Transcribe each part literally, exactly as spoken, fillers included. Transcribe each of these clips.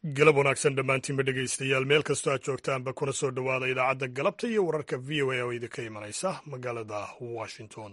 galab wanaagsan dhammaantiinba dhegaystayaal meel kastoo aad joogtaanba kuna soo dhowaada idaacadda galabta iyo wararka v o a oo idinka imanaysa magaalada washington.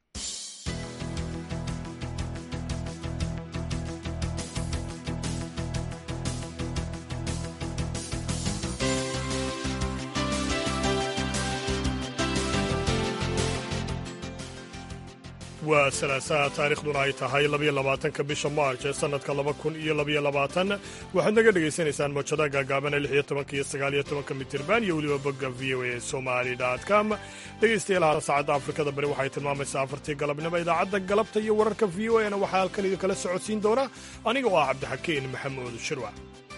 waa salaasaha taariikhduna ay tahay labayo labaatanka bisha maarch ee sannadka laba kun iyo labayo labaatan waxaad naga dhegaysanaysaan mawjadaha gaagaabana lix iyo tobanka iyo sagaal iyo tobanka mitirban iyo weliba bogga v o a somali com dhegaystayaal saacadda afrikada bari waxay tilmaamaysaa afartii galabnimo idaacadda galabta iyo wararka v o a na waxaa halkan idinkala socodsiin doona aniga oo ah cabdixakiin maxamuud shirwac.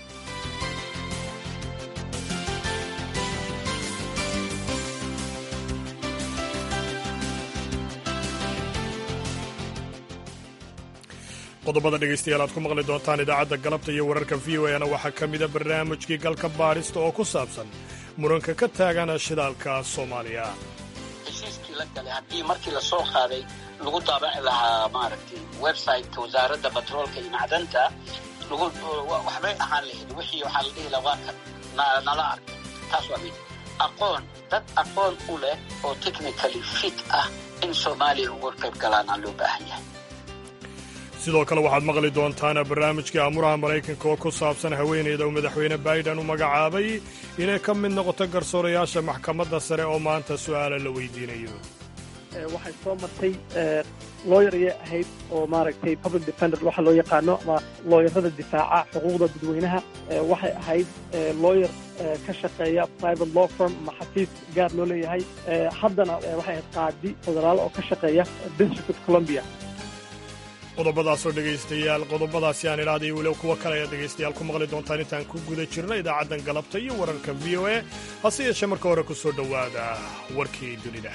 qodobada dhegaystayaal aad ku maqli doontaan idaacadda galabta iyo wararka v o a na waxaa ka mida barnaamijkii galka baadhista oo ku saabsan muranka ka taagan shidaalka soomaaliya. heshiiskii la galay haddii markii la soo qaaday lagu daabaci lahaa maaragtay website-ka wasaaradda batroolka iyo macdanta lagu waxbay ahaan lahayd wixii waxaa la dhihi lahaa waa kan nala arkay. taas waa mid aqoon dad aqoon u leh oo technically fit ah in soomaaliya uga qayb galaana loo baahan yahay. sidoo kale waxaad maqli doontaan barnaamijkii amuraha maraykanka oo ku saabsan haweeneyda uu madaxweyne biden u magacaabay inay ka mid noqoto garsoorayaasha maxkamadda sare oo maanta su'aala la weydiinayo. waxay soo martay looyarayay ahayd oo maaragtay public defender waxa loo yaqaano ama looyarada difaaca xuquuqda dadweynaha. waxay ahayd looyar ka shaqeeya private law firm ama xafiis gaar loo leeyahay. haddana waxay ahayd qaadi federaal oo ka shaqeeya district of columbia. qodobadaasoo dhegaystayaal qodobadaasi aan idhaahday weliba kuwa kale ayaad dhegaystayaal ku maqli doontaan intaan ku guda jirna idaacaddan galabta iyo wararka v o a hase yeeshee marka hore ku soo dhowaada warkii dunida.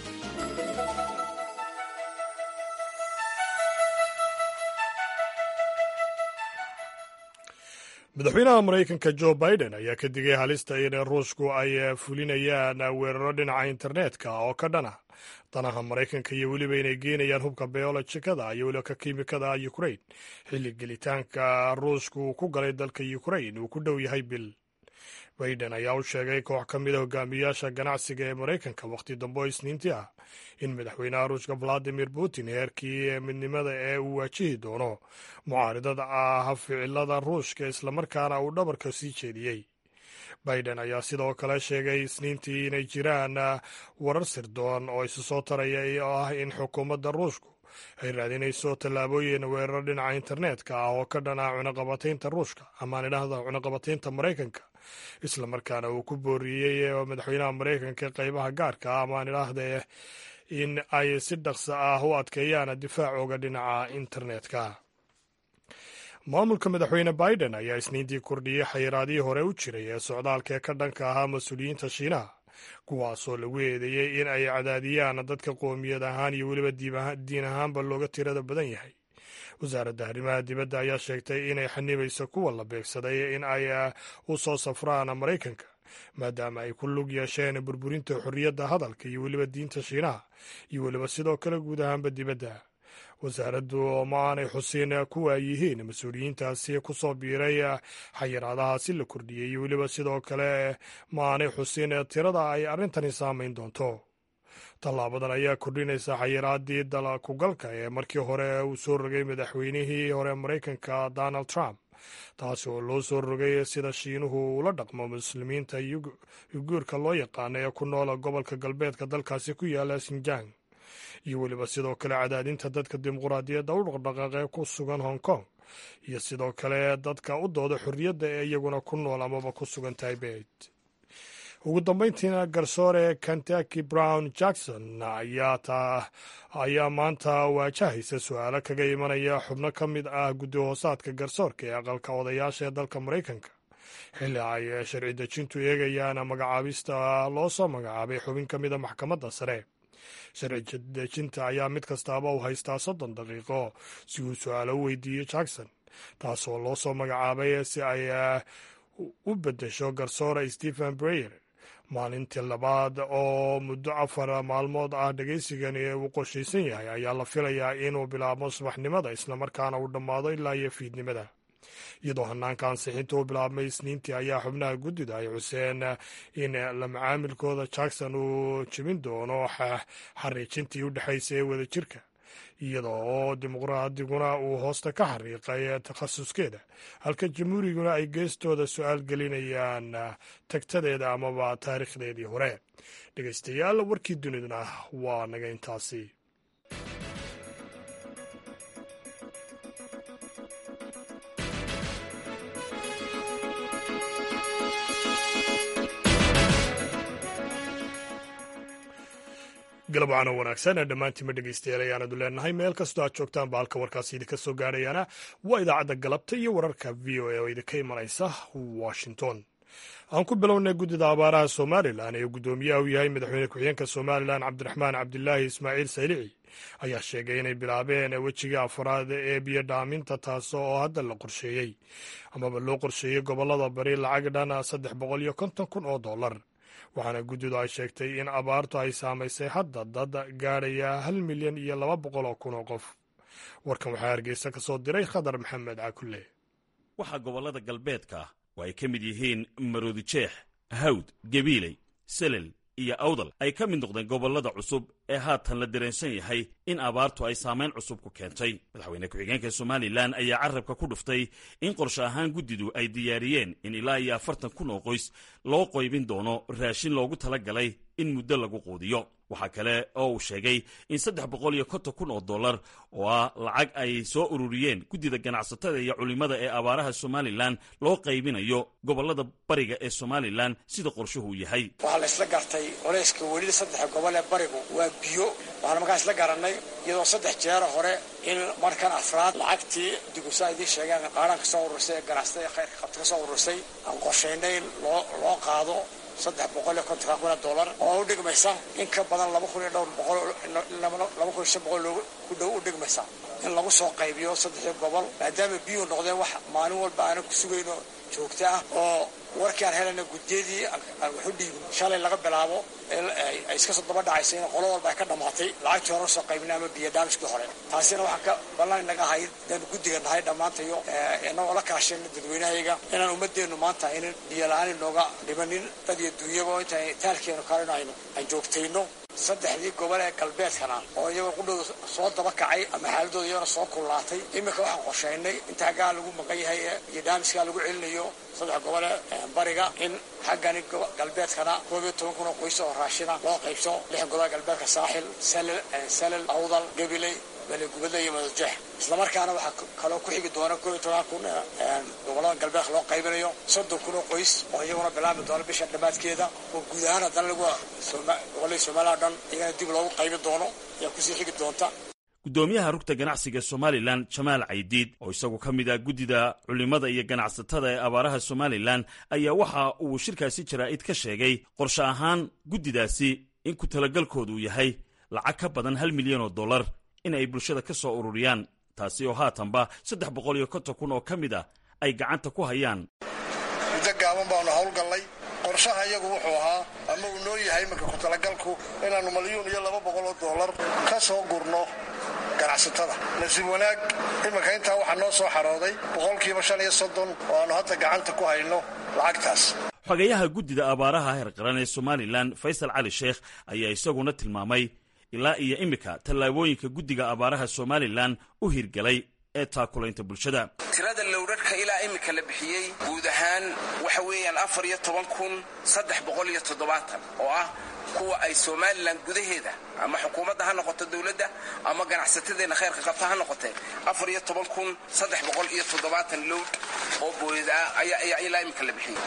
madaxweynaha maraykanka jo biden ayaa ka digay halista in ruushku ay fulinayaan weeraro dhinaca internetka oo ka dhana danaha maraykanka iyo weliba inay geenayaan hubka beolojikada iyo weliba ka kiimikada ukrain xilli gelitaanka ruushku uu ku galay dalka ukrain uu ku dhow yahay bil. biden ayaa u sheegay koox ka mida hogaamiyayaasha ganacsiga ee maraykanka wakhti dambe oo isniintii ah in madaxweynaha ruushka valadimir putin heerkii midnimada ee uu waajihi doono mucaaridada ah ficilada ruushka islamarkaana uu dhabarka sii jeediyey. biden ayaa sidoo kale sheegay isniintii inay jiraan warar sirdoon oo isu soo taraya oo ah in xukuumadda ruushku ay raadinayso tallaabooyin weeraro dhinaca internetka ah oo ka dhana cunaqabataynta ruushka amaan idhaahda cunaqabataynta maraykanka islamarkaana uu ku booriyey madaxweynaha maraykanka qaybaha gaarka ah amaan idhaahda in ay si dhaqso ah u adkeeyaan difaacooga dhinaca internetka. maamulka madaxweyne biden ayaa isniintii kordhiyey xayiraadihii hore u jiray ee socdaalka ee ka dhanka ahaa mas-uuliyiinta shiinaha kuwaasoo lagu eedeeyey in ay cadaadiyaan dadka qoomiyad ahaan iyo weliba diin ahaanba looga tirada badan yahay. wasaaradda arrimaha dibadda ayaa sheegtay inay xanibayso kuwa la beegsaday in ay u soo safraan maraykanka maadaama ay ku lug yeesheen burburinta xorriyadda hadalka iyo weliba diinta shiinaha iyo weliba sidoo kale guud ahaanba dibadda. wasaaraddu ma aanay xusin kuwa ay yihiin mas-uuliyiintaasi ku soo biiray xayiraadahaasi la kordhiyey iyo weliba sidoo kale ma aanay xusin tirada ay arrintani saamayn doonto. tallaabadan ayaa kordhinaysa xayiraadii dalkugalka ee markii hore uu soo rogay madaxweynihii hore maraykanka donald trump taasi oo loo soo rogay sida shiinuhu ula dhaqmo muslimiinta yuguurka loo yaqaano ee ku nool gobolka galbeedka dalkaasi ku yaala sinjang iyo weliba sidoo kale cadaadinta dadka dimuquraadiyadda u dhaqdhaqaaqee ku sugan hong kong iyo sidoo kale dadka u dooda xorriyadda ee iyaguna ku nool amaba ku sugan taybet. ugu dambayntiina garsoore kentucky brown jackson ayaa maanta waajahaysa su-aalo kaga imanaya xubno ka mid ah guddi hoosaadka garsoorka ee aqalka odayaasha ee dalka maraykanka xilli ay sharci dejintu eegayaan magacaabista loo soo magacaabay xubin ka mida maxkamadda sare. sharci dejinta ayaa mid kastaaba u haystaa soddon daqiiqo si uu su-aalo u weydiiyo jackson taasoo loo soo magacaabay si ay u beddesho garsoore stephen breyer. maalintii labaad oo muddo afar maalmood ah dhegaysigani uu qorshaysan yahay ayaa la filayaa inuu bilaabo subaxnimada islamarkaana uu dhammaado ilaa iyo fiidnimada. iyadoo hanaanka ansixinta u bilaabmay isniintii ayaa xubnaha guddida ay xuseen in la macaamilkooda jackson uu jebin doono xariijintii u dhexaysay ee wadajirka iyada oo dimuqraadiguna uu hoosta ka xariiqay takhasuskeeda halka jamhuuriguna ay geestooda su-aal gelinayaan tagtadeeda amaba taariikhdeedii hore. dhegaystayaal warkii duniduna waa naga intaasi. galab wacan oo wanaagsan dhammaantiinma dhegaystayaal ayaanadu leenahay meel kastoo aad joogtaan ba halka warkaasi idinka soo gaadhayaana waa idaacadda galabta iyo wararka v o a oo idinka imanaysa washington. aan ku bilownay guddida abaaraha somalilan ee guddoomiyaha u yahay madaxweyne ku-xigeenka somalilan cabdiraxmaan cabdilaahi ismaaciil saylici ayaa sheegay inay bilaabeen wejigii afraad ee biyo dhaaminta taas oo hadda la qorsheeyey amaba loo qorsheeyey gobollada bari lacag dhan saddex boqol iyo konton kun oo dollar waxaana guddidu ay sheegtay in abaartu ay saamaysay hadda dad gaadhaya hal milyan iyo laba boqol oo kun oo qof. warkan waxaa hargeysa ka soo diray khadar maxamed cakulle. waxaa gobollada galbeedka oo ay ka mid yihiin maroodijeex, hawd, gabiiley, selel iyo awdal ay ka mid noqdeen gobollada cusub ee haatan la dareensan yahay in abaartu ay saamayn cusub ku keentay. madaxweyne ku-xigeenka somalilan ayaa carrabka ku dhuftay in qorshe ahaan guddidu ay diyaariyeen in ilaa iyo afartan kun oo qoys loo qoybin doono raashin loogu tala galay in muddo lagu quudiyo. waxaa kale oo uu sheegay in saddex boqol iyo konton kun oo dollar oo ah lacag ay soo ururiyeen guddida ganacsatada iyo culimmada ee abaaraha somalilan loo qaybinayo gobollada bariga ee somalilan sida qorshuhu yahay. waxaa la isla gartay culayska welida saddex gobol ee barigu waa biyo. waxaana markaa isla garanay iyadoo saddex jeera hore in markan afraad lacagtii digusa idiin sheegeen qaadhaan ka soo urursay ee ganacsatada ee khayrka qabta ka soo urursay aan qorshaynay in loo loo qaado saddex boqol iyo konton kun oo dollar oo u dhigmaysa in ka badan laba kun iyo dhowr boqol laba kun iyo shan boqol ku dhow u dhigmaysa in lagu soo qaybiyo saddexdii gobol maadaama biyuhu noqdeen wax maalin walba aanan ku sugayno joogto ah oo warkii aan helayna guddiyadii aan waxu dhiibin shalay laga bilaabo ay iska soo daba dhacaysa in qolo walba ay ka dhammaatay lacagtii hore soo qaybina ama biyo dhaamishkii hore. taasina waxaa ka ballan inaga ahayd inaan guddiga nahay dhammaantayo inagoo la kaashayna dadweynahayaga inaan ummadeennu maanta aynan biyo la-aan inooga dhimanin dad iyo duunyaba inta taalkeenu kalena aynu aan joogtayno. saddexdii gobol ee galbeedkana oo iyagoo qudhooda soo daba kacay ama xaaladooda iyagona soo kullaatay iminka waxaan qorshaynay inta haggaa lagu maqan yahay iyo dhaamiskaa lagu celinayo saddex gobol ee bariga in xaggani galbeedkana koob iyo toban kun oo qoys oo raashina loo qaybso lixan gobol galbeedka saaxil salel awdal gabiley balegubadle iyo madajeex. islamarkaana waxaa kaloo ku xigi doona koob iyo toban kun gobollada galbeedka loo qaybinayo soddon kun oo qoys oo iyaguna bilaabmi doona bisha dhammaadkeeda oo guud ahaan haddana lagu gobolladii somaliya o dhan iyagana dib loogu qaybin doono ayaa kusii xigi doonta. guddoomiyaha rugta ganacsiga somalilan jamaal caydiid oo isagu ka mid ah guddida culimmada iyo ganacsatada ee abaaraha somalilan ayaa waxa uu shirkaasi jaraa'id ka sheegay qorshe ahaan guddidaasi in ku talagalkoodu yahay lacag ka badan hal milyan oo dollar in ay bulshada ka soo ururiyaan taasi oo haatanba saddex boqol iyo konton kun oo ka mid ah ay gacanta ku hayaan. muddo gaaban baanu howlgallay. qorshaha iyagu wuxuu ahaa ama uu noo yahay marka ku talagalku inaannu malyuun iyo laba boqol oo dollar ka soo gurno ganacsatada. nasiib wanaag iminka intaa waxaa noo soo xarooday boqolkiiba shan iyo soddon oo aanu hadda gacanta ku hayno lacagtaas. xogayaha guddida abaaraha heer qaran ee somalilan faysal cali sheekh ayaa isaguna tilmaamay ilaa iyo iminka tallaabooyinka guddiga abaaraha somalilan u hirgelay ee taakulaynta bulshada. tirada lowrarhka ilaa iminka la bixiyey guud ahaan waxa weeyaan afar iyo toban kun saddex boqol iyo toddobaatan oo ah kuwa ay somalilan gudaheeda ama xukuumadda ha noqoto dowladda ama ganacsatadeenna khayrka qabta ha noqotee afar iyo toban kun saddex boqol iyo toddobaatan lowd oo booyada ayaa ilaa iminka la bixiyey.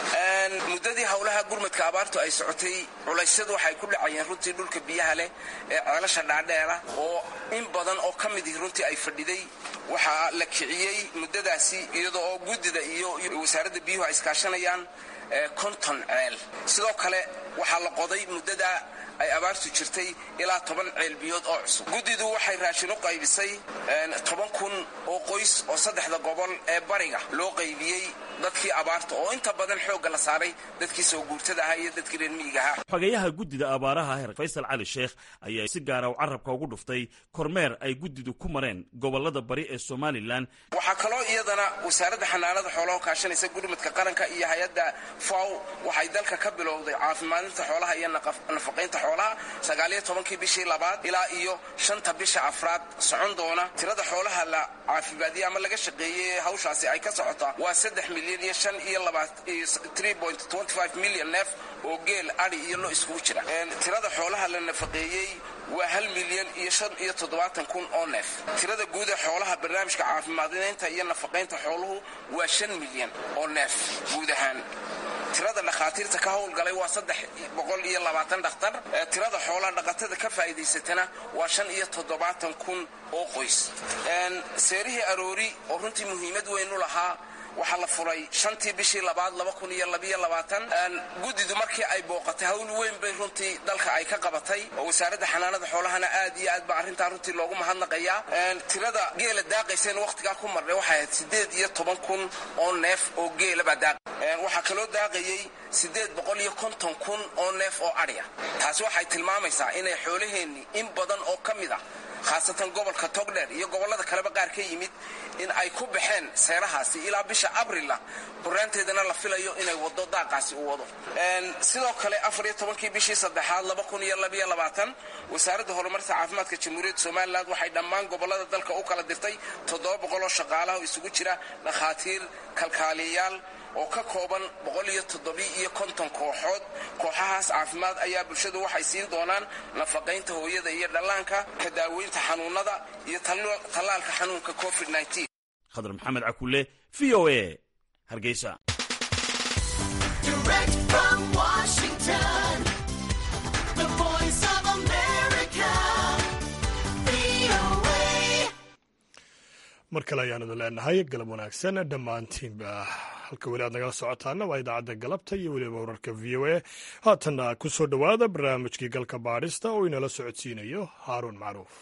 muddadii howlaha gurmadka abaartu ay socotay culaysyadu waxay ku dhacayeen runtii dhulka biyaha leh ee ceelasha dhaadheera oo in badan oo ka midii runtii ay fadhiday. waxaa la kiciyey muddadaasi iyadoo oo guddida iyo wasaaradda biyuhu ay iskaashanayaan konton ceel. sidoo kale waxaa la qoday muddada ay abaartu jirtay ilaa toban ceelbiyood oo cusub. guddidu waxay raashin u qaybisay toban kun oo qoys oo saddexda gobol ee bariga loo qaybiyey dadkii abaarta oo inta badan xoogga la saaray dadkii soo guurtada ahaa iyo dadkii reer miyiga ahaa. xogeyaha guddida abaaraha heer Faysal Cali Sheekh ayaa si gaar ah carabka ugu dhuftay kormeer ay guddidu ku mareen gobolada bari ee Somaliland. waxaa kaloo iyadana wasaaradda xanaanada xoolaha kaashanaysa gurmadka qaranka iyo hay'adda F A O waxay dalka ka bilowday caafimaadinta xoolaha iyo nafaqeynta xoolaha sagaal iyo tobankii bishii labaad ilaa iyo shanta bisha afraad socon doona. tirada xoolaha la caafimaadiyo ama laga shaqeeyay hawshaasi ay ka socotaa waa saddex milyan iyo shan iyo three point two five milyan neef oo geel ari iyo lo iskugu jira. tirada xoolaha la nafaqeeyey waa hal milyan iyo shan iyo toddobaatan kun oo neef. tirada guud ee xoolaha barnaamijka caafimaadinaynta iyo nafaqeynta xooluhu waa shan milyan oo neef guud ahaan. tirada dhakhaatiirta ka howlgalay waa saddex boqol iyo labaatan dhakhtar. tirada xoolaha dhaqatada ka faa'iidaysatana waa shan iyo toddobaatan kun oo qoys. seerihii aroori oo runtii muhiimad weyn u lahaa waxaa la furay shantii bishii labaad laba kun iyo labiyo labaatan. guddidu markii ay booqatay hawl weyn bay runtii dalka ay ka qabatay oo wasaaradda xanaanada xoolahana aad iyo aad baa arrintaa runtii loogu mahadnaqayaa. tirada geela daaqayseen wakhtigaa ku marnay waxay ahayd siddeed iyo toban kun oo neef oo geela baa daaq. waxaa kaloo daaqayey siddeed boqol iyo konton kun oo neef oo adhiya. taasi waxay tilmaamaysaa inay xoolaheenni in badan oo ka mid ah khaasatan gobolka Togdheer iyo gobolada kaleba qaar ka yimid in ay ku baxeen seerahaasi ilaa bisha abriil buraanteedana la filayo inay wado daaqaasi u wado. sidoo kale afar iyo tobankii bishii saddexaad laba kun iyo labiyo labaatan wasaaradda horumarka caafimaadka jamhuuriyadda Somaliland waxay dhammaan gobolada dalka u kala dirtay toddoba boqol oo shaqaalaha oo isugu jira dhakhaatiir kalkaaliyayaal oo ka kooban boqol iyo toddoba iyo konton kooxood. kooxahaas caafimaad ayaa bulshadu waxay siin doonaan nafaqeynta hooyada iyo dhallaanka, ka daaweynta xanuunada iyo tallaalka xanuunka covid nineteen. khadar maxamed cakulle v o a Hargeysa. mar kale ayaanadu leenahay galab wanaagsan dhammaantiinba. halka weli aad nagala socotaana waa idaacadda galabta iyo weliba wararka v o a. haatanna ku soo dhowaada barnaamijkii galka baadhista oo inala socodsiinayo haaruun macruuf.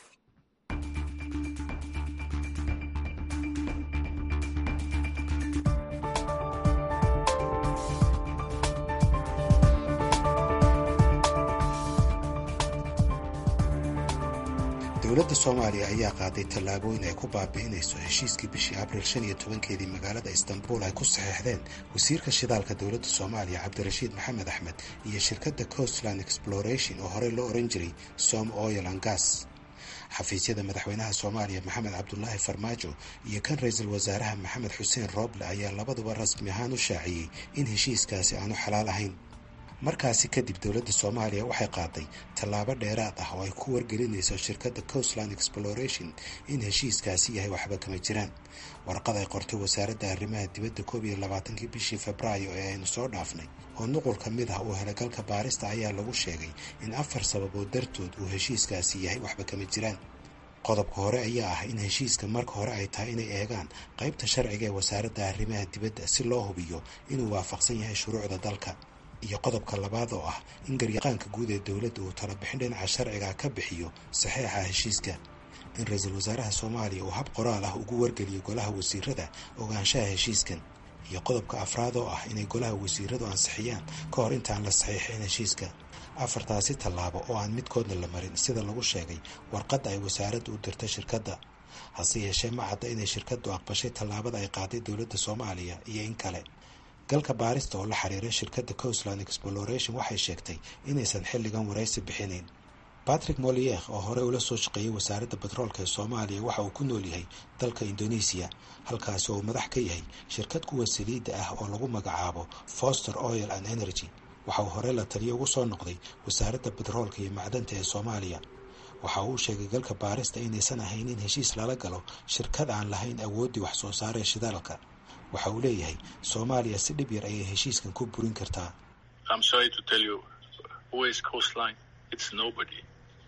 dowladda Soomaaliya ayaa qaaday tallaabooyin ay ku baabi'inayso heshiiskii bishii abriil shan iyo tobankeedii magaalada Istanbul ay ku saxeexdeen wasiirka shidaalka dowladda Soomaaliya Cabdirashiid Maxamed Axmed iyo shirkadda Coastline Exploration oo horey loo oran jiray Som Oil and Gas. xafiisyada madaxweynaha Soomaaliya Maxamed Cabdullaahi Farmaajo iyo kan ra'iisul wasaaraha Maxamed Xuseen Rooble ayaa labaduba rasmi ahaan u shaaciyey in heshiiskaasi aanu xalaal ahayn. markaasi kadib dowladda Soomaaliya waxay qaaday tallaabo dheeraad ah oo ay ku wargelinayso shirkadda Coastline Exploration in heshiiskaasi yahay waxba kama jiraan. warqad ay qortay wasaaradda arrimaha dibadda koob iyo labaatankii bishii Febraayo ee aynu soo dhaafnay oo nuqul ka mid ah uu helay galka baarista ayaa lagu sheegay in afar sababood dartood uu heshiiskaasi yahay waxba kama jiraan. qodobka hore ayaa ah in heshiiska marka hore ay tahay inay eegaan qaybta sharciga ee wasaaradda arrimaha dibadda si loo hubiyo inuu waafaqsan yahay shuruucda dalka. iyo qodobka labaad oo ah in garyaqaanka guud ee dowladda uu tala bixin dhinaca sharciga ka bixiyo saxeexa heshiiska. in ra'iisul wasaaraha Soomaaliya uu hab qoraal ah ugu wargeliyo golaha wasiirada ogaanshaha heshiiskan. iyo qodobka afraad oo ah inay golaha wasiiradu ansixiyaan ka hor intaan la saxiixin heshiiska. afartaasi tallaabo oo aan midkoodna la marin sida lagu sheegay warqadda ay wasaaraddu u dirtay shirkadda. hase yeeshee ma cadda inay shirkaddu aqbashay tallaabada ay qaaday dowladda Soomaaliya iyo in kale. galka baarista oo la xiriiray shirkadda Coastline Exploration waxay sheegtay inaysan xilligan waraysi bixinayn. Patrick Molière oo hore ula soo shaqeeyay wasaaradda batroolka ee Soomaaliya waxa uu ku nool yahay dalka Indonesia halkaas oo madax ka yahay shirkad kuwa saliidda ah oo lagu magacaabo Foster Oil and Energy. waxa uu hore la taliyo ugu soo noqday wasaaradda batroolka iyo macdanta ee Soomaaliya. waxa uu sheegay galka baarista inaysan ahayn in heshiis lala galo shirkad aan lahayn awoodii wax soo saaraya shidaalka. waxa uu leeyahay Soomaaliya si dhib yar ayay heshiiskan ku burin kartaa. I'm sorry to tell you, who is Coastline? It's nobody.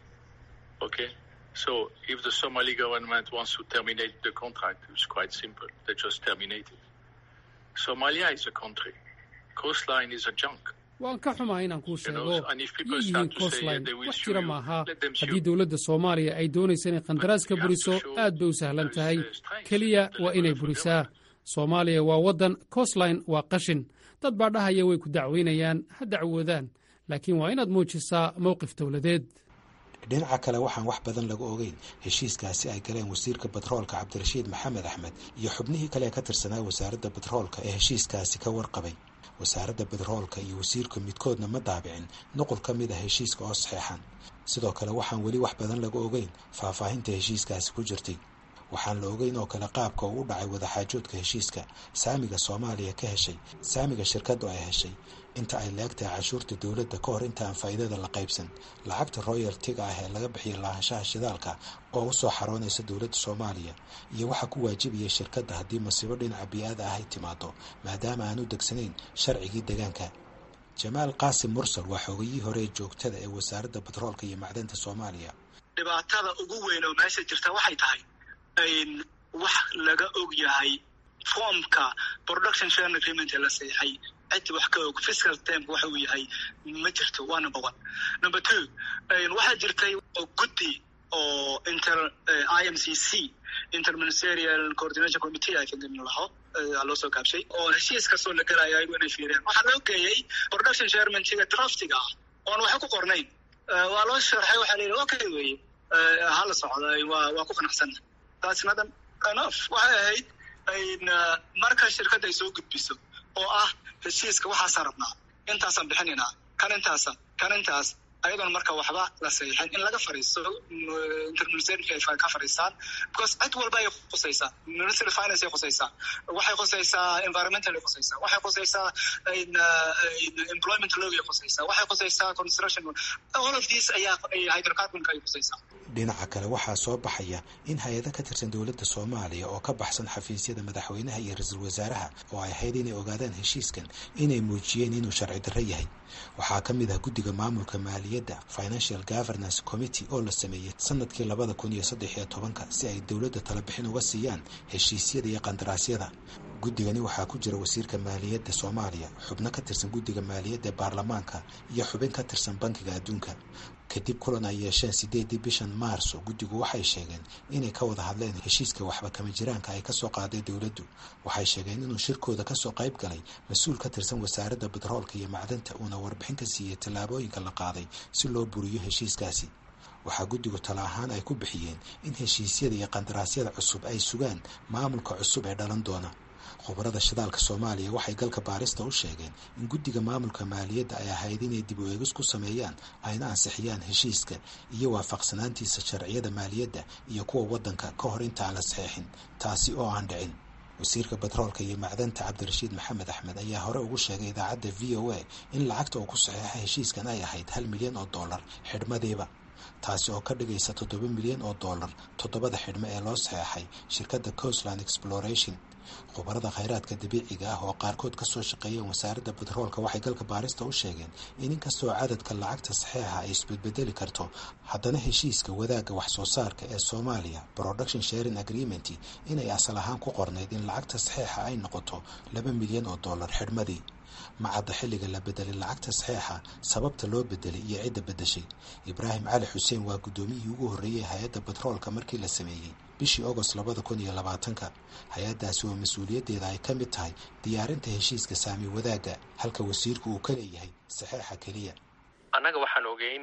Okay? So if the Somali government wants to terminate the contract, it's quite simple. They just terminate it. Somalia is a country. Coastline is a junk. waan ka xumaa inaan kuu sheego yay yihiin coastline wax jira maaha haddii dowladda soomaaliya ay doonaysa inay qandaraaska buriso aad bay u sahlan tahay keliya waa inay burisaa soomaaliya waa waddan coastline waa qashin dad baa dhahaya way ku dacwaynayaan ha dacwoodaan laakiin waa inaad muujisaa mowqif dowladeed dhinaca kale waxaan wax badan laga ogeyn heshiiskaasi ay galeen wasiirka batroolka cabdirashiid maxamed axmed iyo xubnihii kale ee ka tirsanaa wasaaradda batroolka ee heshiiskaasi ka warqabay wasaaradda batroolka iyo wasiirku midkoodna ma daabicin nuqul ka mid a heshiiska oo saxeexan sidoo kale waxaan weli wax badan laga ogeyn faahfaahinta heshiiskaasi ku jirtay waxaan la ogeyn oo kale qaabka uu u dhacay wadaxaajoodka heshiiska saamiga soomaaliya ka heshay saamiga shirkaddu ay heshay inta ay laegtahay cashuurta dowladda ka hor inta aan faa'iidada la qaybsan lacagta royaltiga ah ee laga bixiya lahaanshaha shidaalka oo u soo xaroonaysa dowladda soomaaliya iyo waxa ku waajibaya shirkadda haddii masiibo dhinaca bii'ada ah ay timaado maadaama aan u degsanayn sharcigii deegaanka jamaal qaasim mursal waa xoogayihii hore ee joogtada ee wasaaradda batroolka iyo macdanta soomaaliya dhibaatada ugu weyn oo meesha jirta waxay tahay in wax laga og yahay foomka production sharing agreement la saxay cid wax ka og fiscal term waxa uu yahay ma jirto waa number one number two waxa jirtay guddi oo inter I M C C interministerial coordination committee ay kan lahaa loo soo kaabshay oo heshiiska soo la galaya inay fiiriyaan waxa loo geeyay production sharing draftiga oo waxa ku qornay waa loo sharxay waxa la yiraahdo okay way hala socday waa waa ku qanacsan that's not enough waxay ahayd in marka shirkadda ay soo gudbiso oo ah heshiiska waxaa sarabnaa intaasaan bixinaynaa kan intaasa kan intaas ayadoona marka waxba la saxiixin in laga fariisto interministerialka ay ka fariistaan because cid walba ay khusaysaa ministry of finance ay khusaysaa waxay khusaysaa environmental ay khusaysaa waxay khusaysaa employment law ay khusaysaa waxay khusaysaa construction all of these ayaa hydrocarbonka ay khusaysaa dhinaca kale waxaa soo baxaya in hay-ado ka tirsan dowladda soomaaliya oo ka baxsan xafiisyada madaxweynaha iyo ra-iisul wasaaraha oo ay ahayd inay ogaadaan heshiiskan inay muujiyeen inuu sharci darro yahay waxaa ka mid ah guddiga maamulka maaliyadda financial governance committee oo la sameeyey sanadkii labada kun iyo saddex iyo tobanka si ay dowladda talabixin uga siiyaan heshiisyada iyo qandaraasyada guddigani waxaa ku jira wasiirka maaliyadda soomaaliya xubno ka tirsan guddiga maaliyadda ee baarlamaanka iyo xubin ka tirsan bankiga adduunka kadib kulan ay yeesheen sideedii bishan maarso guddigu waxay sheegeen inay ka wada hadleen heshiiska waxba kama jiraanka ay ka soo qaaday dowladdu waxay sheegeen inuu shirkooda ka soo qayb galay mas-uul ka tirsan wasaaradda batroolka iyo macdanta uuna warbixin ka siiyey tallaabooyinka la qaaday si loo buriyo heshiiskaasi waxaa guddigu tala ahaan ay ku bixiyeen in heshiisyada iyo qandaraasyada cusub ay sugaan maamulka cusub ee dhalan doona khubarada shidaalka soomaaliya waxay galka baarista u sheegeen in guddiga maamulka maaliyadda ay ahayd inay dib u eegis ku sameeyaan ayna ansixiyaan heshiiska iyo waafaqsanaantiisa sharciyada maaliyadda iyo kuwa waddanka ka hor inta aan la saxeexin taasi oo aan dhicin wasiirka batroolka iyo macdanta cabdirashiid maxamed axmed ayaa hore ugu sheegay idaacadda v o a in lacagta uu ku saxeexa heshiiskan ay ahayd hal milyan oo dollar xidhmadiiba taasi oo ka dhigaysa toddoba milyan oo dollar toddobada xidhmo ee loo saxeexay shirkadda coastline exploration khubarada khayraadka dabiiciga ah oo qaarkood ka soo shaqeeyeen wasaaradda batroolka waxay galka baarista u sheegeen in inkastoo cadadka lacagta saxeexa ay isbedbedeli karto haddana heshiiska wadaagga wax soo saarka ee soomaaliya production sharing agreement inay asal ahaan ku qornayd in lacagta saxeexa ay noqoto laba milyan oo dollar xidhmadii macadda xilliga la bedelay lacagta saxeexa sababta loo bedelay iyo cidda bedeshay ibraahim cali xuseen waa guddoomiyihii ugu horreeyey hay-adda batroolka markii la sameeyey bishii agost labada kun iyo labaatanka hay-addaasi oo mas-uuliyaddeeda ay ka mid tahay diyaarinta heshiiska saami wadaagga halka wasiirku uu ka leeyahay saxeexa keliya annaga waxaan ogeyn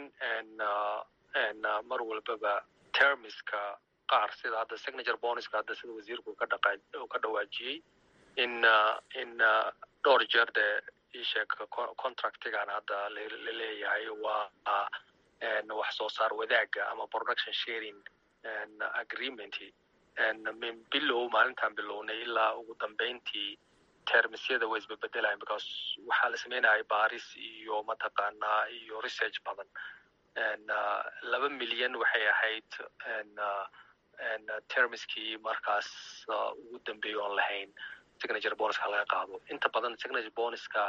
mar walbaba termiska qaar sida hadda signature bonuska hadda sida wasiirku ka dhaqa uu ka dhawaajiyey in in dhowr jeer dee isheeg contractigan hadda la leeyahay waa wax soo saar wadaagga ama production sharing agreement min bilow maalintaan bilownay ilaa ugu dambeyntii termisyada way isbebedelayan because waxaa la sameynaya baaris iyo mataqaanaa iyo research badan laba milyan waxay ahayd termiskii markaas ugu dambeeya oon lahayn signature bonuska laga qaado inta badan signature bonuska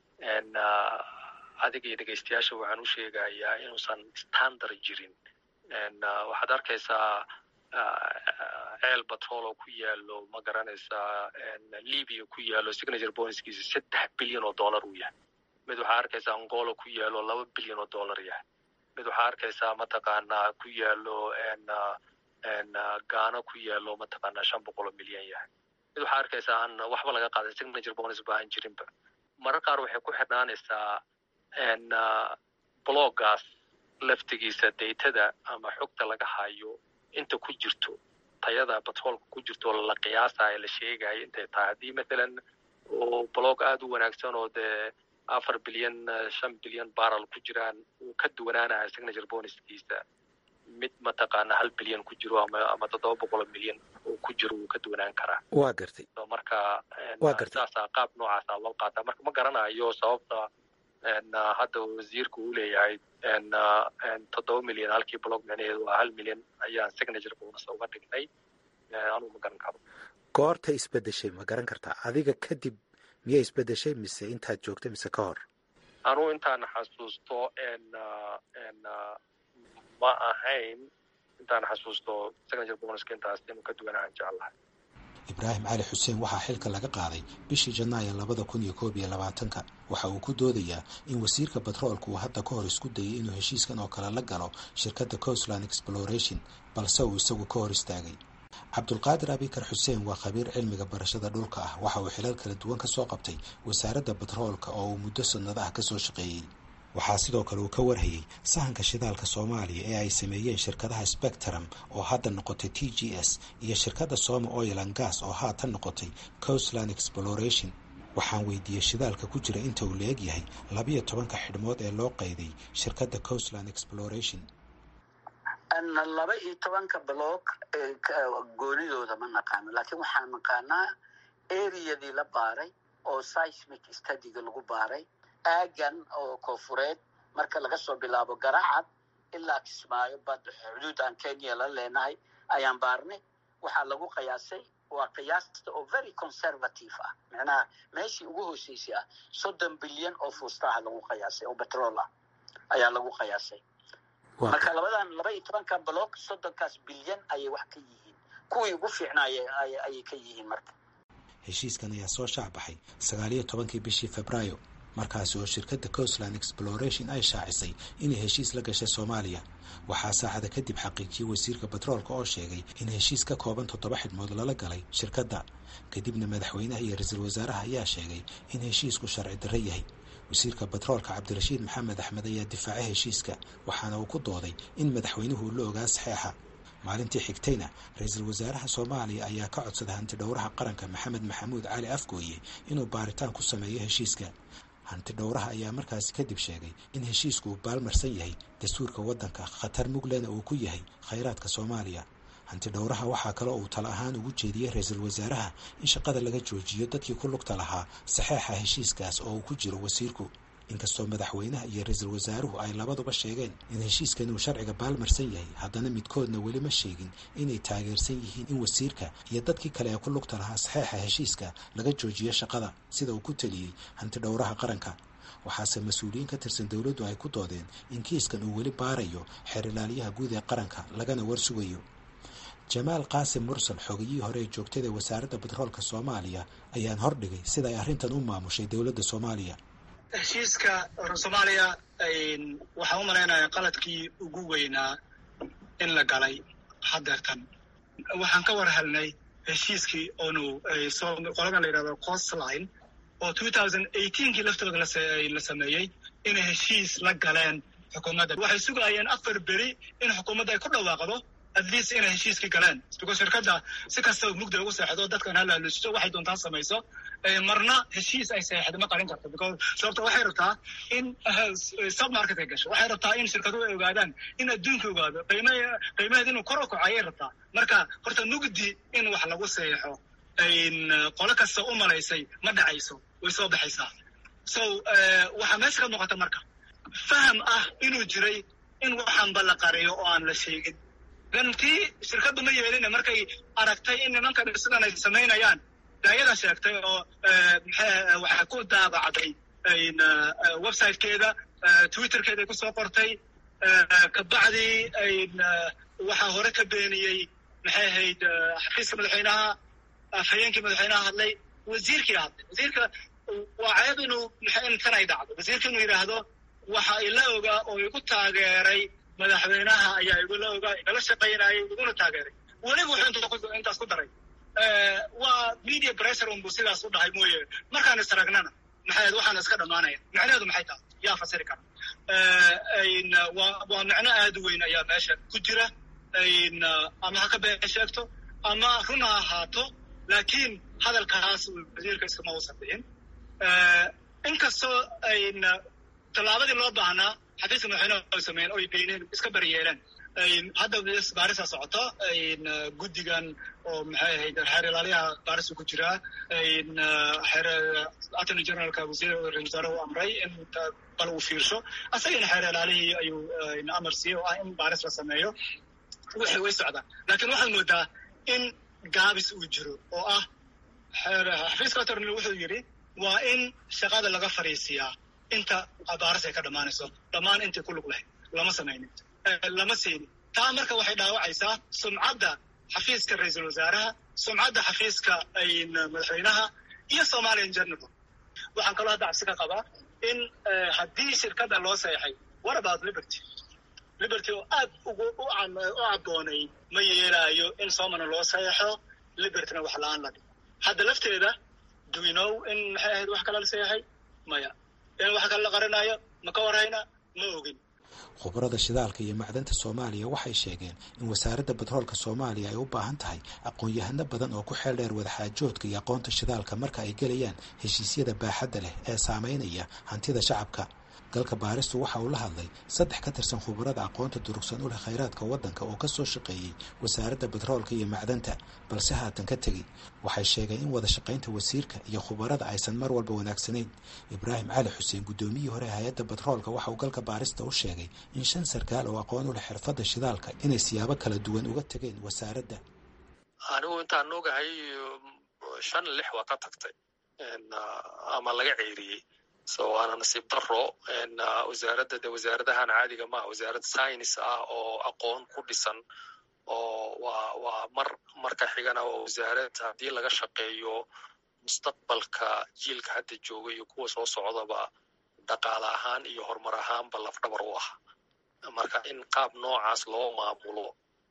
adiga iyo dhegeystayaasha waxaan u sheegayaa inuusan standard jirin waxaad arkaysaa ceel batrol oo ku yaalo ma garanaysaa libya ku yaalo signature bonuskiisa saddex bilyan oo dollar uu yahay mid waxaa arkaysaa angola ku yaalo laba bilyan oo dollar yahay, mid waxaa arkaysaa mataqaanaa ku yaalo gaano ku yaalo mataqaanaa shan boqol oo milyan yahay, mid waxaa arkaysaa aan waxba laga qaadan signature bonus baahan jirinba. marar qaar waxay ku xidhnaanaysaa bloggaas laftigiisa datada ama xogta laga hayo inta ku jirto, tayada batroolka ku jirto la qiyaasayo la sheegayo intay tahay. haddii mathalan oo blog aada u wanaagsan oo dee afar bilyan shan bilyan barrel ku jiraan uu ka duwanaanayo signature bonuskiisa mid mataqaana hal bilyan ku jiro ama ama toddoba boqol milyan oo ku jiro wuu ka duwanaan karaa. waa gartay marka saasaa qaab noocaasa loo qaataa. marka ma garanayo sababta hadda wasiirku uu leeyahay toddoba milyan halkii blog micnaheedu waa hal milyan ayaan signature bonus uga dhignay. anugu ma garan karo goorta isbedeshay ma garan kartaa adiga kadib miyay isbedeshay mise intaad joogtay mise ka hor? anugu intaan xasuusto ma ahayn intaan xasuusto signature bonuska intaas inuu ka duwanaan jeclahay. ibraahim cali xuseen waxaa xilka laga qaaday bishii janaayo labada kun iyo koob iyo labaatanka. waxa uu ku doodayaa in wasiirka batroolka uu hadda ka hor isku dayay inuu heshiiskan oo kale la galo shirkadda coastline exploration balse uu isagu ka hor istaagay. cabdulqaadir abikar xuseen waa khabiir cilmiga barashada dhulka ah. waxa uu xilal kala duwan ka soo qabtay wasaaradda batroolka oo uu muddo sanado ah ka soo shaqeeyey. waxaa sidoo kale uu ka warhayey sahanka shidaalka soomaaliya ee ay sameeyeen shirkadaha spectrum oo hadda noqotay t g s iyo shirkadda soma oil and gas oo haatan noqotay coastline exploration. waxaan weydiiyey shidaalka ku jira inta uu la-eg yahay labiyo tobanka xidhmood ee loo qayday shirkadda coastline exploration. laba iyo tobanka block goonidooda ma naqaano, laakiin waxaan naqaanaa areadii la baaray oo seismic studyga lagu baaray aagan oo koonfureed marka laga soo bilaabo Garacad ilaa Kismaayo bad xuduud aan Kenya la leenahay ayaan baarnay. waxaa lagu qiyaasay waa qiyaasta oo very conservative ah, macnaha meeshii ugu hooseysay ah soddon bilyan oo fuustaha lagu qiyaasay oo petrol ah ayaa lagu qiyaasay. marka labadan laba iyo tobanka block soddonkaas bilyan ayay wax ka yihiin, kuwii ugu fiicnaayay ayay ka yihiin. marka heshiiskan ayaa soo shaacbaxay sagaal iyo tobankii bishii Febraayo markaasi oo shirkadda coastline exploration ay shaacisay inay heshiis la gashay Soomaaliya. waxaa saacada kadib xaqiijiyey wasiirka batroolka oo sheegay in heshiis ka kooban toddoba xidhmood lala galay shirkadda. kadibna madaxweynaha iyo ra-iisul wasaaraha ayaa sheegay in heshiisku sharci darro yahay. wasiirka batroolka cabdirashiid maxamed axmed ayaa difaacay heshiiska waxaana uu ku dooday in madaxweynuhu la ogaa saxeexa. maalintii xigtayna ra-iisul wasaaraha Soomaaliya ayaa ka codsaday hanti dhowraha qaranka Maxamed Maxamuud Cali Afgooye inuu baaritaan ku sameeyo heshiiska. hanti dhowraha ayaa markaasi kadib sheegay in heshiisku uu baalmarsan yahay dastuurka waddanka, khatar muglena uu ku yahay khayraadka Soomaaliya. hanti dhowraha waxaa kaloo uu talo ahaan ugu jeediyey ra-iisul wasaaraha in shaqada laga joojiyo dadkii ku lugta lahaa saxeexa heshiiskaas oo uu ku jiro wasiirku. inkastoo madaxweynaha iyo ra-iisul wasaaruhu ay labaduba sheegeen in heshiiskan uu sharciga baalmarsan yahay, haddana midkoodna weli ma sheegin inay taageersan yihiin in wasiirka iyo dadkii kale ee ku lugta lahaa saxeexa heshiiska laga joojiyo shaqada sida uu ku taliyey hanti dhowraha qaranka. waxaase mas-uuliyiin ka tirsan dowladdu ay ku doodeen in kiiskan uu weli baarayo xeer ilaaliyaha guud ee qaranka lagana warsugayo. jamaal qaasim mursal xogiyihii hore ee joogtada wasaaradda batroolka Soomaaliya ayaan hordhigay sida ay arrintan u maamushay dowladda Soomaaliya. heshiiska Soomaaliya waxaan u malaynayaa qaladkii ugu weynaa in la galay hadeertan. waxaan ka war helnay heshiiskii oonu qoladan la yidhahdo coastline oo two thousand eighteenkii laftooda la sameeyey inay heshiis la galeen xukuumadda. waxay sugayeen afar beri in xukuumadda ay ku dhawaaqdo at least inay heshiiskii galeen, because shirkadda si kasta mugda ugu seexdo dadkan halaalusiso waxay doontaa samayso, marna heshiis ay seexdo ma qarin karto, because sababta waxay rabtaa in submarket ay gasho. waxay rabtaa in shirkaduhu ay ogaadaan, in adduunka ogaado qiime qiimaheed inuu kor u kaco ayay rabtaa. marka horta mugdi in wax lagu seexo qolo kasta u malaysay ma dhacayso, way soo baxaysaa. so waxaa meesha ka muuqata marka faham ah inuu jiray in waxaanba la qariyo oo aan la sheegin. dantii shirkaddu ma yeelina markay aragtay in nimankan sidan ay samaynayaan, daayada sheegtay oo waxaa ku daabacday websitekeeda, twitterkeeda ay kusoo qortay. kabacdii waxaa hore ka beeniyey maxay ahayd xafiiska madaxweynaha, afhayeenkii madaxweynaha hadlay, wasiirkii hadlay. wasiirka waa ceeb inuu intan ay dhacdo wasiirka inuu yidhaahdo waxa ila ogaa oo igu taageeray madaxweynaha ayaa igula ogaa igala shaqaynayay iguna taageeray weliba wuxuu intaas ku daray waa media pressure unbuu sidaas u dhahay mooye markaan isragnana maxay waxaan iska dhammaanaya macnaheedu maxay tahay yaa fasiri kara waa waa macno aad u weyn ayaa meesha ku jira ama ha ka been sheegto ama run ha ahaato laakiin hadalkaas wasiirka iskama uusan dhicin inkastoo tallaabadii loo baahnaa xafiiska madaxweynaha ay sameeyeen oo ay beeneen iska baryeeleen hadda baarisa socoto guddigan oo maxay ahayd xeer ilaaliyaha baarisa ku jiraa xeer attorney generalka wasiir ra-iisul wasaare uu amray in bal uu fiirsho asagana xeer ilaalihii ayuu amar siiyey oo ah in baaris la sameeyo wixii way socdaan laakiin waxaad moodaa in gaabis uu jiro oo ah xafiiska attorney wuxuu yidhi waa in shaqada laga fariisiyaa inta baaris ay ka dhammaanayso dhammaan intii ku lug lahayd lama samaynin lama siinin taa marka waxay dhaawacaysaa sumcadda xafiiska ra-iisul wasaaraha sumcadda xafiiska madaxweynaha iyo Soomaaliya in general waxaan kaloo hadda cabsi ka qabaa in haddii shirkadda loo saxay what about liberty liberty oo aad ugu u caboonay ma yeelaayo in Soomaaliya loo saxo libertyna wax la'aan la dhigo hadda lafteeda do we know in maxay ahayd wax kale la saxay maya in wax kale la qarinayo ma ka warhayna ma ogin khubarada shidaalka iyo macdanta Soomaaliya waxay sheegeen in wasaaradda batroolka Soomaaliya ay u baahan tahay aqoon-yahano badan oo ku xeel dheer wadaxaajoodka iyo aqoonta shidaalka marka ay galayaan heshiisyada baaxadda leh ee saameynaya hantida shacabka. galka baaristu waxa uu la hadlay saddex ka tirsan khubarada aqoonta durugsan u leh khayraadka waddanka oo ka soo shaqeeyey wasaaradda batroolka iyo macdanta balse haatan ka tegey waxay sheegeen in wada shaqaynta wasiirka iyo khubarada aysan mar walba wanaagsanayn. Ibraahim Cali Xuseen gudoomiyihii hore hay'adda batroolka waxa uu galka baarista u sheegay in shan sarkaal oo aqoon u leh xirfadda shidaalka inay siyaabo kala duwan uga tageen wasaaradda. anigu intaan ogahay shan lix waa ka tagtay ama laga ceyriyey so waana nasiib daro wasaaradda de wasaaradahan caadiga maaha wasaarad science ah oo aqoon ku dhisan oo waa waa mar marka xigana waa wasaarad haddii laga shaqeeyo mustaqbalka jiilka hadda jooga iyo kuwa soo socdaba dhaqaale ahaan iyo horumar ahaanba lafdhabar u ah marka in qaab noocaas loo maamulo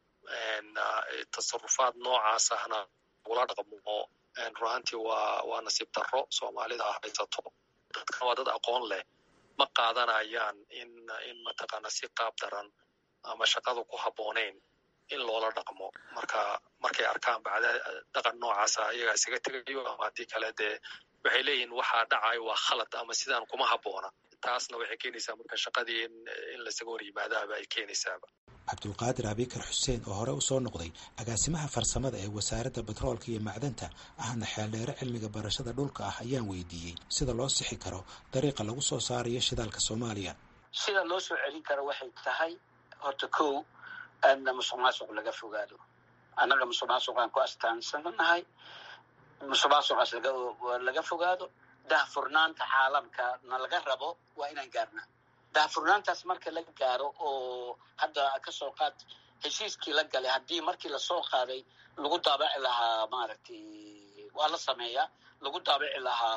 tasarufaad noocaas ahna ula dhaqmo runaantii waa waa nasiib daro soomaalida ah haysato dadkan waa dad aqoon leh ma qaadanayaan in in mataqaana si qaab daran ama shaqadu ku habbooneyn in loola dhaqmo marka markay arkaan bacda dhaqan noocaasa iyagaa isaga tegayo ama haddii kale dee waxay leeyihin waxaa dhacayo waa khalad ama sidaan kuma habboona taasna waxay keenaysaa marka shaqadii in in laisaga hor yimaadaaba ay keenaysaaba. Cabdulqaadir Abikar Xuseen oo hore u soo noqday agaasimaha farsamada ee wasaaradda batroolka iyo macdanta ahna xeeldheere cilmiga barashada dhulka ah ayaan weydiiyey sida loo sixi karo dariiqa lagu soo saarayo shidaalka Soomaaliya. sida loo soo celin karo waxay tahay horta kow in musuqmaasuq laga fogaado annaga musuqmaasuqaan ku astaansannahay musuqmaasuqaas laga fogaado daahfurnaanta caalamka na laga rabo waa inaan gaarnaa daahfurnaantaas marka la gaaro oo hadda ka soo qaad heshiiskii la galay haddii markii lasoo qaaday lagu daabaci lahaa maaragtay waa la sameeyaa lagu daabaci lahaa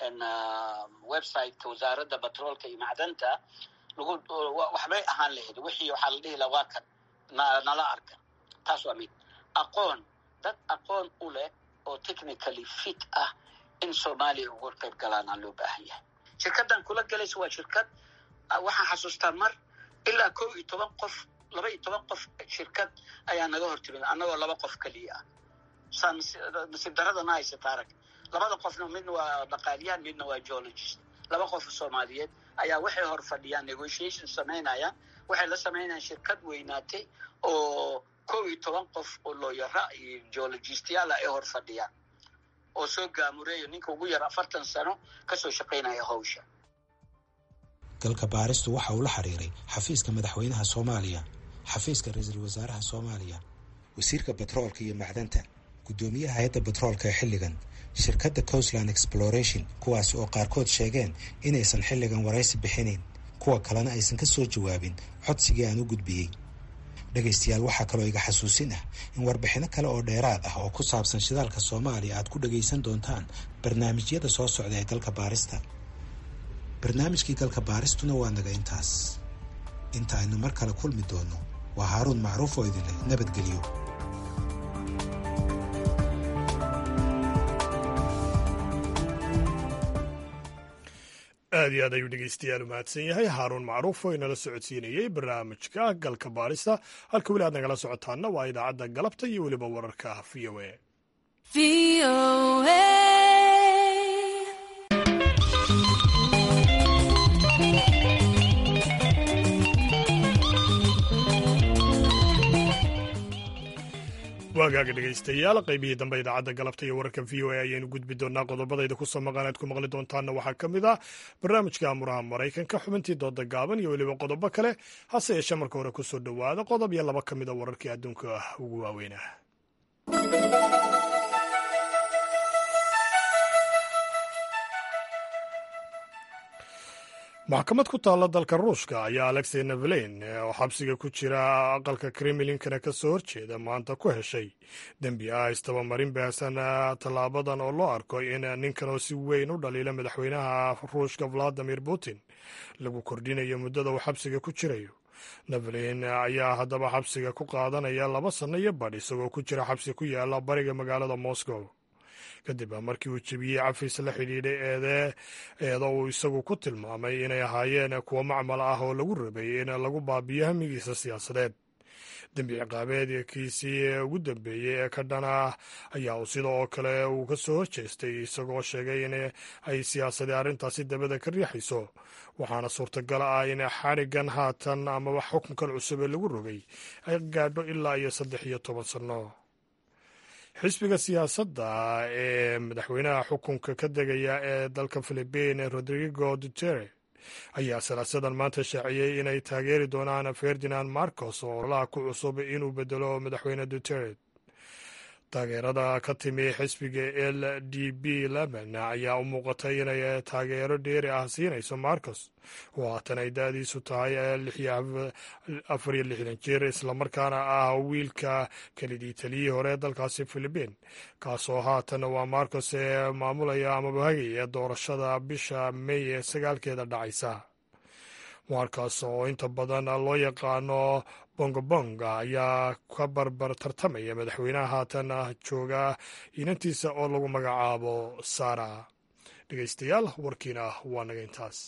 websiteka wasaaradda batroolka iyo macdanta lagu waxbay ahaan lahayd wixii waxaa la dhihi lahaa waa kan nala arka taas waa mid aqoon dad aqoon u leh oo technically fit ah in Soomaaliya uga qayb galaan loo baahan yahay. shirkaddan kula galaysa waa shirkad waxaan xasuustaa mar ilaa kow iyo toban qof laba iyo toban qof shirkad ayaa naga hortimid annagoo laba qof kaliya ah san nasiib daradana haysata arag labada qofna midna waa dhaqaaliyahan midna waa geologist laba qof Soomaaliyeed ayaa waxay hor fadhiyaan negotiation sameynaya waxay la sameynayaan shirkad weynaatay oo kow iyo toban qof oo looyara iyo geologistiyaal ay hor fadhiyaan oo soo gaamureeyo ninka ugu yar afartan sano ka soo shaqeynaya hawsha. galka baaristu waxa uu la xiriiray xafiiska madaxweynaha Soomaaliya, xafiiska ra'iisul wasaaraha Soomaaliya, wasiirka batroolka iyo macdanta, gudoomiyaha hay'adda batroolka ee xilligan, shirkadda Coastline Exploration kuwaas oo qaarkood sheegeen inaysan xilligan waraysi bixinin kuwa kalena aysan ka soo jawaabin codsigii aan u gudbiyey. dhegaystayaal waxaa kaloo iga xasuusin ah in warbixino kale oo dheeraad ah oo ku saabsan shidaalka soomaaliya aad ku dhagaysan doontaan barnaamijyada soo socda ee galka baarista. barnaamijkii galka baaristuna waa naga intaas. inta aynu mar kale kulmi doono waa haaruun macruuf oo idin leh nabadgelyo. aad iyo aad ayuu dhegeystayaal u mahadsan yahay haaruun macruuf oo inala socodsiinayey barnaamijka galka baarista. halka weli aad nagala socotaana waa idaacadda galabta iyo weliba wararka v o a. waagaaga dhegaystayaal qaybihii dambe idaacadda galabta iyo wararka v o a ayaynu gudbi doonaa. qodobadayda kusoo maqan aad ku maqli doontaanna waxaa ka mid ah barnaamijka amuraha maraykanka, xubintii dooda gaaban iyo weliba qodobo kale. hase yeeshee marka hore kusoo dhowaada qodob iyo laba ka mid a wararkii adduunka ugu waaweynah. maxkamad ku taalla dalka ruushka ayaa alexey navalin oo xabsiga ku jira aqalka kremlinkana ka soo horjeeda maanta ku heshay dembi ah istabamarin baahsan tallaabadan oo loo arko in ninkan oo si weyn u dhaliila madaxweynaha ruushka valadimir putin lagu kordhinayo muddada uu xabsiga ku jirayo. navalin ayaa haddaba xabsiga ku qaadanaya laba sanno iyo badh isagoo ku jira xabsi ku yaala bariga magaalada moscow kadib markii uu jebiyey cafis la xidhiidhay eede eedo uu isagu ku tilmaamay inay ahaayeen kuwo macmal ah oo lagu rabay in lagu baabiyo hamigiisa siyaasadeed. dembi ciqaabeedkiisii ugu dambeeyey ee ka dhana ayaa sidoo kale uu ka soo horjeestay isagoo sheegay in ay siyaasadii arrintaasi dabada ka riixayso, waxaana suurtagal ah in xadhigan haatan amaba xukunkan cusub ee lagu rogay ay gaadho ilaa iyo saddex iyo toban sanno. xisbiga siyaasadda ee madaxweynaha xukunka ka degaya ee dalka philibiin rodrigo duterte ayaa salaasadan maanta shaaciyey inay taageeri doonaan ferdinand marcos oo ololaha ku cusub inuu bedelo madaxweyne duterte. taageerada ka timi xisbiga l d b leban ayaa u muuqatay inay taageero dheeri ah siinayso marcos oo haatan ay da-diisu tahay afar iyo lixdan jir islamarkaana ah wiilka kelidii taliyihii hore dalkaasi philibiin, kaasoo haatan waa marcos ee maamulaya amaba hagaya doorashada bisha may ee sagaalkeeda dhacaysa. marcos oo inta badan loo yaqaano bongobonga ayaa ka barbar tartamaya madaxweynaha haatan jooga inantiisa oo lagu magacaabo sara. dhegaystayaal warkiina waa naga intaas.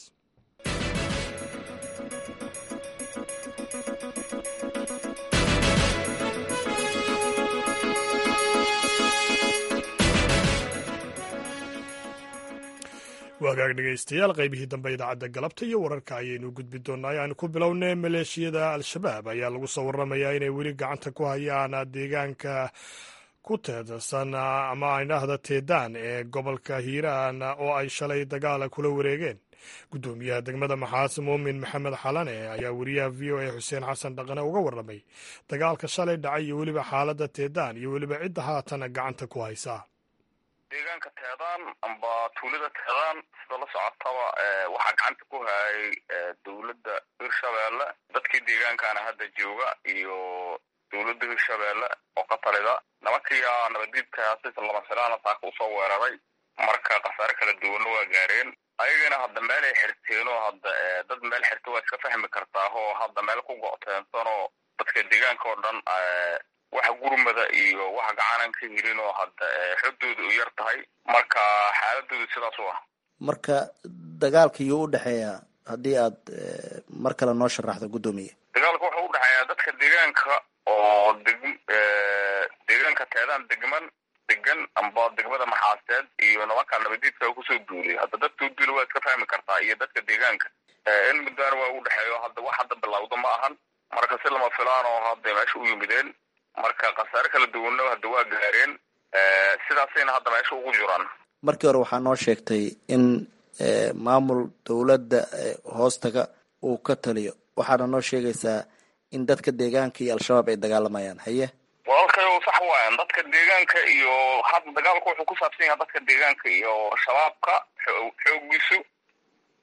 waagaag dhegaystayaal qaybihii dambe idaacadda galabta iyo wararka ayaynu gudbi doonaa. ayaanu ku bilownay maleeshiyada al-shabaab ayaa lagu soo waramayaa inay weli gacanta ku hayaan deegaanka ku teedsan ama aydhahda teedaan ee gobolka hiiraan oo ay shalay dagaala kula wareegeen. guddoomiyaha degmada maxaas muumin maxamed xalane ayaa weriyaha v o a xuseen xasan dhaqane uga warramay dagaalka shalay dhacay iyo weliba xaaladda teedaan iyo weliba cidda haatan gacanta ku haysa. deegaanka teedaan amba tuulada teedaan sida la socotaba waxaa gacanta ku hayay dowladda hirshabeelle. dadkii deegaankaana hadda jooga iyo dowladda hirshabeelle oo ka talida nimankiiyaa nabaddiidka sisa laba sanaana saaka usoo weeraray, marka khasaare kala duwanna waa gaareen. ayagana hadda meel ay xirteen oo hadda dad meel xirta waa iska fahmi kartaa oo hadda meel ku go'teensan oo dadka deegaanka oo dhan waxa gurmada iyo waxa gacanan ka helin oo hadda xuduudu u yar tahay, marka xaaladoodu sidaas u ah. marka dagaalka iyuu u dhexeeya haddii aad mar kale noo sharaxdo guddoomiye. dagaalka wuxuu u dhexeeyaa dadka deegaanka oo deg deegaanka teedaan degman degan amba degmada maxaaseed iyo nimanka nabadiidka kusoo duulay. hadda dadka u duula waa iska fahmi kartaa iyo dadka deegaanka in muddaana waa u dhexeeyo hadda wax hadda bilowda ma ahan, marka si lama filaan oo hadda meesha u yimideen, marka khasaare kala duwanna hadda waa gaareen. sidaasayna hadda meesha ugu jiraan. markii hore waxaa noo sheegtay in maamul dowladda hoostaga uu ka taliyo, waxaana noo sheegaysaa in dadka deegaanka iyo al-shabaab ay dagaalamayaan. haye walaalkayo sax waayan, dadka deegaanka iyo hadda dagaalku wuxuu ku saabsan yahay dadka deegaanka iyo shabaabka xoogiisu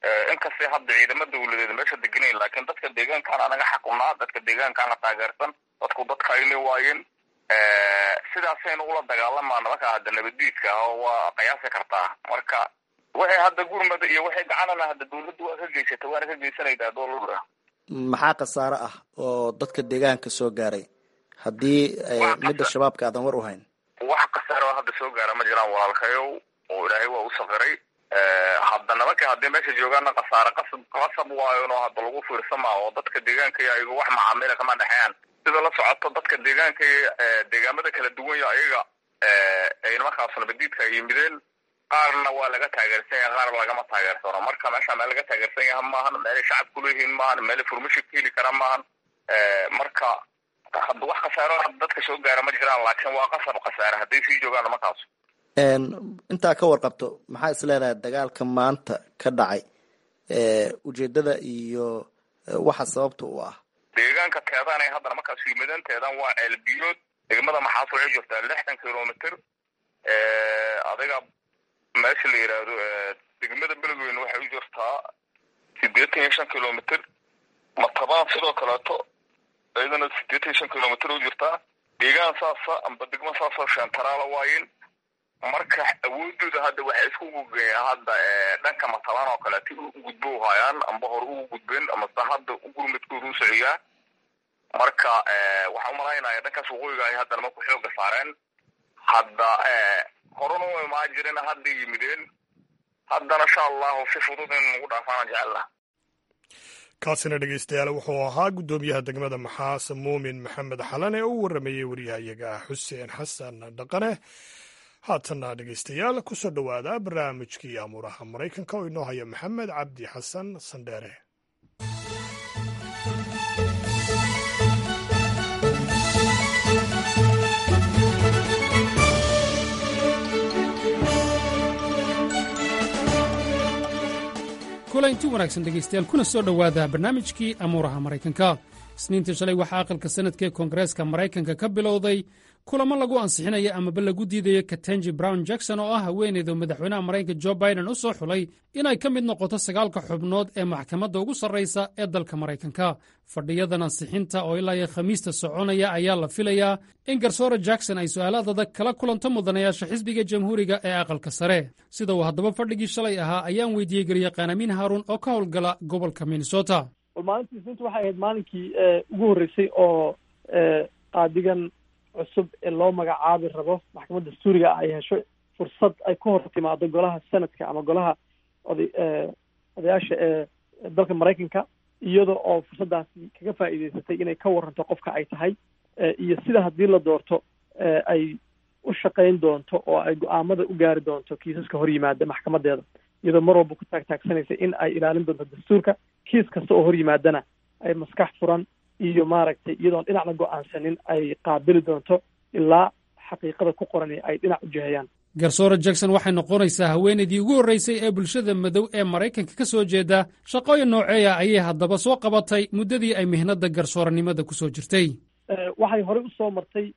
inkastay hadda ciidamo dawladeed meesha deganayn laakiin dadka deegaankaan anaga xaqunaa dadka deegaankaana taageersan dadku dadka ayna waayeen sidaasaynu ula dagaalamaana marka hadda nabadiidka ah oo waa qiyaasi kartaa marka waxay hadda gurmada iyo waxay gacanana hadda dawladdu waa ka geysatay waana ka geysanaydaa dowladda maxaa khasaare ah oo dadka deegaanka soo gaaray haddii midda shabaabka aadan war u hayn wax khasaare oo hadda soo gaara ma jiraan walaalkayow oo ilaahay waa u saqiray haddana marka haddii meesha joogaana khasaare qasab qasab waayo inuu hadda lagu fiirsama oo dadka deegaanka iyo ayagu wax macaamila kama dhexeeyaan sida la socoto dadka deegaanka iyo deegaamada kala duwan iyo ayaga ay markaas nabadiidka ay yimideen qaarna waa laga taageersan yahay qaar lagama taageersano marka meesha meel laga taageersan yahay maahan meel shacab ku leeyihiin maahan meel furmasho ka heli kara maahan marka hadda wax khasaaro dadka soo gaara ma jiraan laakiin waa qasab khasaare hadday sii joogaan markaas intaa ka warqabto maxaa is leedahay dagaalka maanta ka dhacay ujeedada iyo waxa sababta u ah deegaanka teedaan ay haddana markaas yimaadeen teedaan waa ceelbiyood degmada maxaas waxay jirtaa lixdan kilomitr adiga meesha la yidhaahdo degmada beledweyne waxay u jirtaa sideetan iyo shan kilomitr matabaan sidoo kaleeto iyadana sideetan iyo shan kilomitr u jirtaa deegaan saasa amba degmo saasoo sheentaraala waayen marka awoodooda hadda waxay isku gugeen hadda dhanka matabaan oo kaleeto u gudbo hayaan amba hore ugu gudbeen amase hadda gurmadkooda u socyaa marka waxaan umalaynaya dhankaas waqooyiga ay haddana marku xooga saareen hadda horena way maa jireen hadda yimideen haddana insha allahu si fudud in lagu dhaafaan jecelna kaasina dhegeystayaal wuxuu ahaa guddoomiyaha degmada maxaas muumin maxamed xalane oo u waramayey waryahayaga xuseen xasan dhaqane haatanna dhegeystayaal kusoo dhowaada barnaamijkii amuuraha maraykanka oo inoo haya maxamed cabdi xasan sandheere kulanti wanaagsan dhegaystayaal kuna soo dhowaada barnaamijkii amuuraha maraykanka isniintii shalay waxaa aqalka sanadkaee koongareeska maraykanka ka bilowday kulamo lagu ansixinaya amaba lagu diidayo katenji brown jackson oo ah haweeneyda madaxweynaha maraykanka jo biden u soo xulay inay ka mid noqoto sagaalka xubnood ee maxkamadda ugu sarraysa ee dalka maraykanka fadhiyadan ansixinta oo ilaa iyo khamiista soconaya ayaa la filayaa in garsoore jackson ay su'aalaad adag kala kulanto mudanayaasha xisbiga jamhuuriga ee aqalka sare sida uu haddaba fadhigii shalay ahaa ayaan weydiiyey garyaqaan amiin haaruun oo ka howlgala gobolka minnesota maalintii isniinta waxay ahayd maalinkii ugu horreysay oo qaadigan cusub ee loo magacaabi rabo maxkamadda dastuuriga ay hesho fursad ay ku hor timaado golaha senadka ama golaha oday odayaasha ee dalka maraykanka iyada oo fursaddaasi kaga faa'iidaysatay inay ka waranto qofka ay tahay iyo sida haddii la doorto ay u shaqayn doonto oo ay go-aamada u gaari doonto kiisaska hor yimaada maxkamadeeda iyadoo mar walba ku taagtaagsanaysa in ay ilaalin doonto dastuurka kiis kasta oo hor yimaadana ay maskax furan iyo maaragtay iyadoon dhinacna go-aansanin ay qaabili doonto ilaa xaqiiqada ku qoran ay dhinac u jihayaan garsoore jackson waxay noqonaysaa haweenaydii ugu horraysay ee bulshada madow ee maraykanka ka soo jeeda shaqooyin nooceeya ayay haddaba soo qabatay muddadii ay mihnadda garsooranimada ku soo jirtay waxay horey usoo martay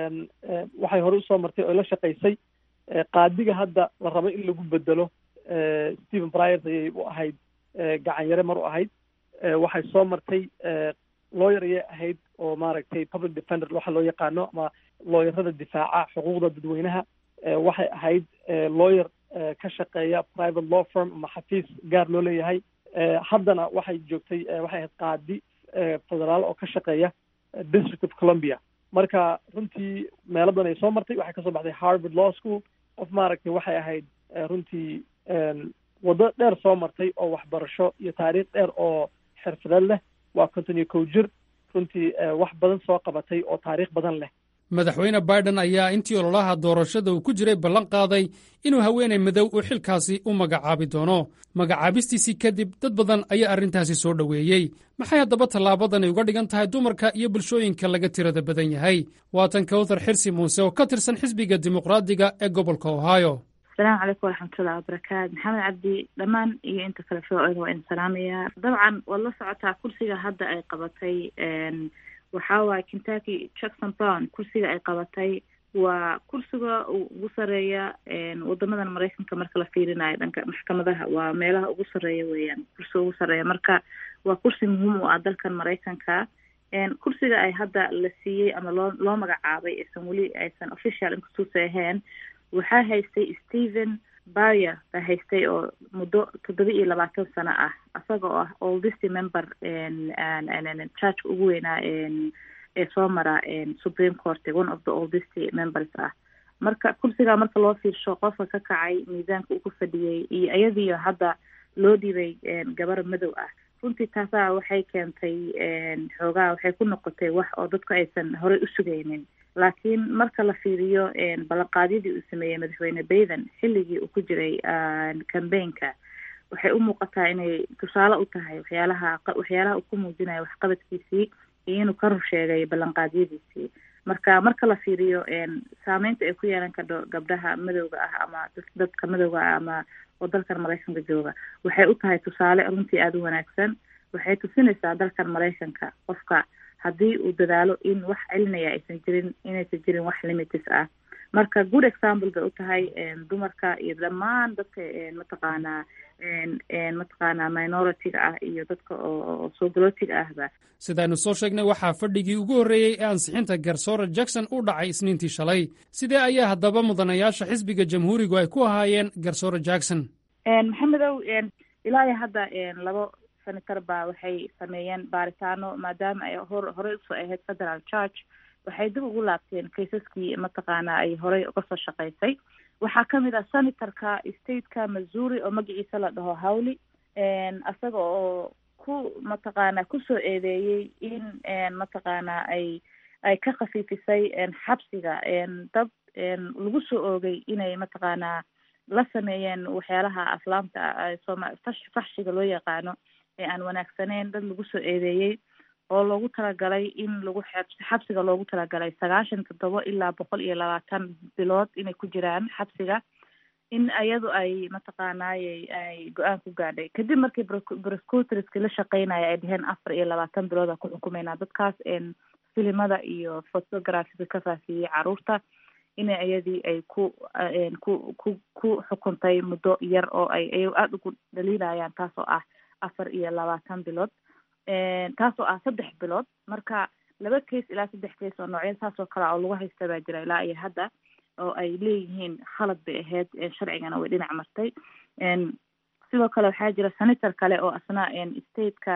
waxay horey usoo martay oo la shaqaysay qaadiga hadda la rabo in lagu bedelo stephen bryers ayay u ahayd gacanyare mar u ahayd waxay soo martay lawyer ayay ahayd oo maaragtay public defender waxa loo yaqaano ama looyarada difaaca xuquuqda dadweynaha waxay ahayd lawyer ka shaqeeya private law firm ama xafiis gaar loo leeyahay haddana waxay joogtay waxay ahayd qaadi federaal oo ka shaqeeya district of columbia marka runtii meelo badan ay soo martay waxay kasoo baxday harvard law school qof maaragtay waxay ahayd runtii waddo dheer soo martay oo waxbarasho iyo taariikh dheer oo xirfadeed leh waa konton iyo kow jir runtii wax badan soo qabatay oo taariikh badan leh madaxweyne biden ayaa intii ololaha doorashada uu ku jiray ballan qaaday inuu haweeney madow uu xilkaasi u magacaabi doono magacaabistiisii kadib dad badan ayaa arrintaasi soo dhoweeyey maxay haddaba tallaabadani uga dhigan tahay dumarka iyo bulshooyinka laga tirada badan yahay waatan kawthar xirsi muuse oo ka tirsan xisbiga dimuqraadiga ee gobolka ohio asalaamu calaykum waraxmatullahi wabarakaatu maxamed cabdi dhammaan iyo inta kale soo-oda waa idin salaamayaa dabcan waad la socotaa kursiga hadda ay qabatay waxaa waaye kentucky jackson brown kursiga ay qabatay waa kursiga ugu sareeya wadamadan maraykanka marka la fiirinayo dhanka maxkamadaha waa meelaha ugu sareeya weeyaan kursiga ugu sareeya marka waa kursi muhiim u ah dalkan maraykanka kursiga ay hadda la siiyey ama loo loo magacaabay aysan weli aysan official inkastuusa ahayn waxaa haystay Stephen Breyer baa haystay oo muddo toddoba iyo labaatan sano ah asaga oo ah oldest member church ugu weynaa ee soo mara Supreme Court one of the oldest members ah marka kursiga marka loo fiirsho qofka ka kacay miisaanka uu ku fadhiyay iyo iyadii hadda loo dhibay gabar madow ah runtii taasaa waxay keentay xoogaa waxay ku noqotay wax oo dadku aysan horey u sugaynin laakiin marka la fiiriyo ballanqaadyadii uu sameeyey madaxweyne Biden xilligii uu ku jiray campaignka waxay u muuqataa inay tusaale u tahay waxyaalaha waxyaalaha uu ku muujinayo waxqabadkiisii iyo inuu ka run sheegay ballanqaadyadiisii marka marka la fiiriyo saameynta ay ku yeelan karto gabdhaha madowga ah ama dadka madowga ah ama oo dalkan maraykanka jooga waxay u tahay tusaale runtii aada u wanaagsan waxay tusinaysaa dalkan maraykanka qofka haddii uu dadaalo in wax celinaya aysan jirin inaysan jirin wax limites ah marka good example bay u tahay dumarka iyo dhammaan dadka mataqaanaa mataqaanaa minority-ga ah iyo dadka oo soogolootiga ahba sidaaynu soo sheegnay waxaa fadhigii ugu horreeyey ee ansixinta garsoore Jackson u dhacay isniintii shalay sidee ayaa haddaba mudanayaasha xisbiga jamhuurigu ay ku ahaayeen garsoore Jackson maxamedow ilaa iyo hadda labo senator baa waxay sameeyeen baaritaano maadaama ay hor horey usoo ahayd federal church waxay dib ugu laabteen kaysaskii mataqaanaa ay horey uga soo shaqaysay waxaa kamid ah senatorka stateka Missouri oo magaciisa la dhaho Hawley asaga oo ku mataqaanaa kusoo eedeeyey in mataqaanaa ay ay ka khafiifisay xabsiga dad lagu soo oogay inay mataqaanaa la sameeyeen waxyaalaha aflaamta faxshiga loo yaqaano ee aan wanaagsaneyn dad lagu soo eedeeyey oo loogu talagalay in lagu xabsiga loogu talagalay sagaashan toddoba ilaa boqol iyo labaatan bilood inay ku jiraan xabsiga in iyadu ay mataqaanaay ay go-aan ku gaadhay kadib markii prosecutorska la shaqeynaya ay dheheen afar iyo labaatan bilood a ku xukumeynaa dadkaas filimada iyo photographiga ka faafiyey caruurta ina iyadii ay ku ku ku ku xukuntay muddo yar oo ay ay aada ugu dhaliilayaan taasoo ah afar iyo labaatan bilood taasoo ah saddex bilood marka laba case ilaa saddex case oo noocyada saasoo kale oo lagu haysta baa jira ilaa iyo hadda oo ay leeyihiin khalad bay ahayd sharcigana way dhinac martay sidoo kale waxaa jira senator kale oo asna stateka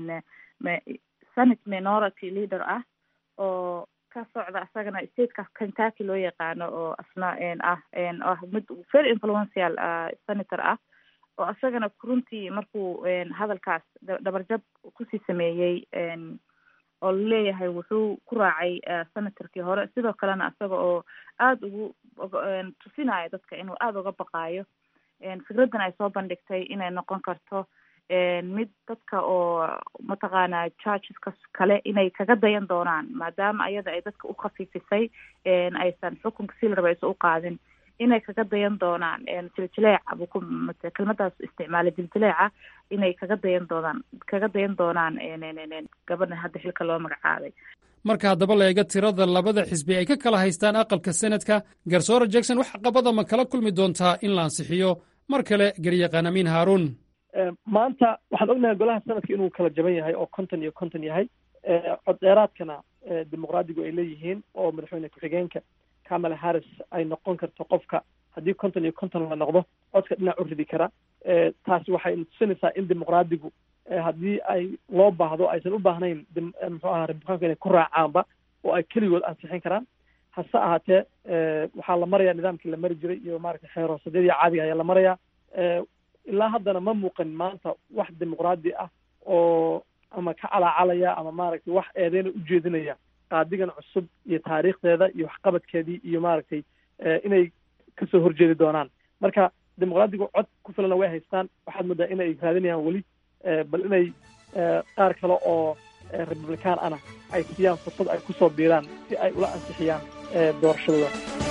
senate minority leader ah oo ka socda asagana stateka Kentucky loo yaqaano oo asna ah ah mid very influential senator ah oo asagana runtii markuu hadalkaas dhabarjab kusii sameeyey oo leeyahay wuxuu ku raacay senatorkii hore sidoo kalena asaga oo aada ugu tusinayo dadka inuu aada uga baqaayo fikraddan ay soo bandhigtay inay noqon karto mid dadka oo mataqaanaa churcheska kale inay kaga dayan doonaan maadaama ayada ay dadka u khafiifisay aysan xukunka si la raba aysan u qaadin inay kaga dayan doonaan jiljileeca buu ku kelmadaas isticmaalay jiljileeca inay kaga dayan doonaan kaga dayan doonaan gabadha hadda xilka loo magacaabay marka haddaba la eega tirada labada xisbi ay ka kala haystaan aqalka senadka garsoore Jackson wax qabada ma kala kulmi doontaa in la ansixiyo mar kale garyaqaan Amiin Haaruun maanta waxaan ognahay golaha sanadka inuu kala jaban yahay oo konton iyo konton yahay cod dheeraadkana dimuqraadigu ay leeyihiin oo madaxweyne ku-xigeenka Kamala Harris ay noqon karto qofka haddii konton iyo konton la noqdo codka dhinac u ridi kara taasi waxay tusinaysaa in dimuqraadigu haddii ay loo baahdo aysan u baahnayn muxuu ahaa republikaanka inay ku raacaanba oo ay keligood ansixin karaan hase ahaatee waxaa la marayaa nidaamkii la mari jiray iyo maaragtay xeer hoosadyadii caadiga ayaa la marayaa ilaa haddana ma muuqan maanta wax dimuqraadi ah oo ama ka calaacalaya ama maaragtay wax eedeyna ujeedinaya qaadigan cusub iyo taariikhdeeda iyo waxqabadkeedii iyo maaragtay inay kasoo horjeedi doonaan marka dimuqraadigu cod ku filana way haystaan waxaad moodaa inay raadinayaan weli bal inay qaar kale oo republican ana ay siiyaan fursad ay kusoo biiraan si ay ula ansixiyaan doorashadooda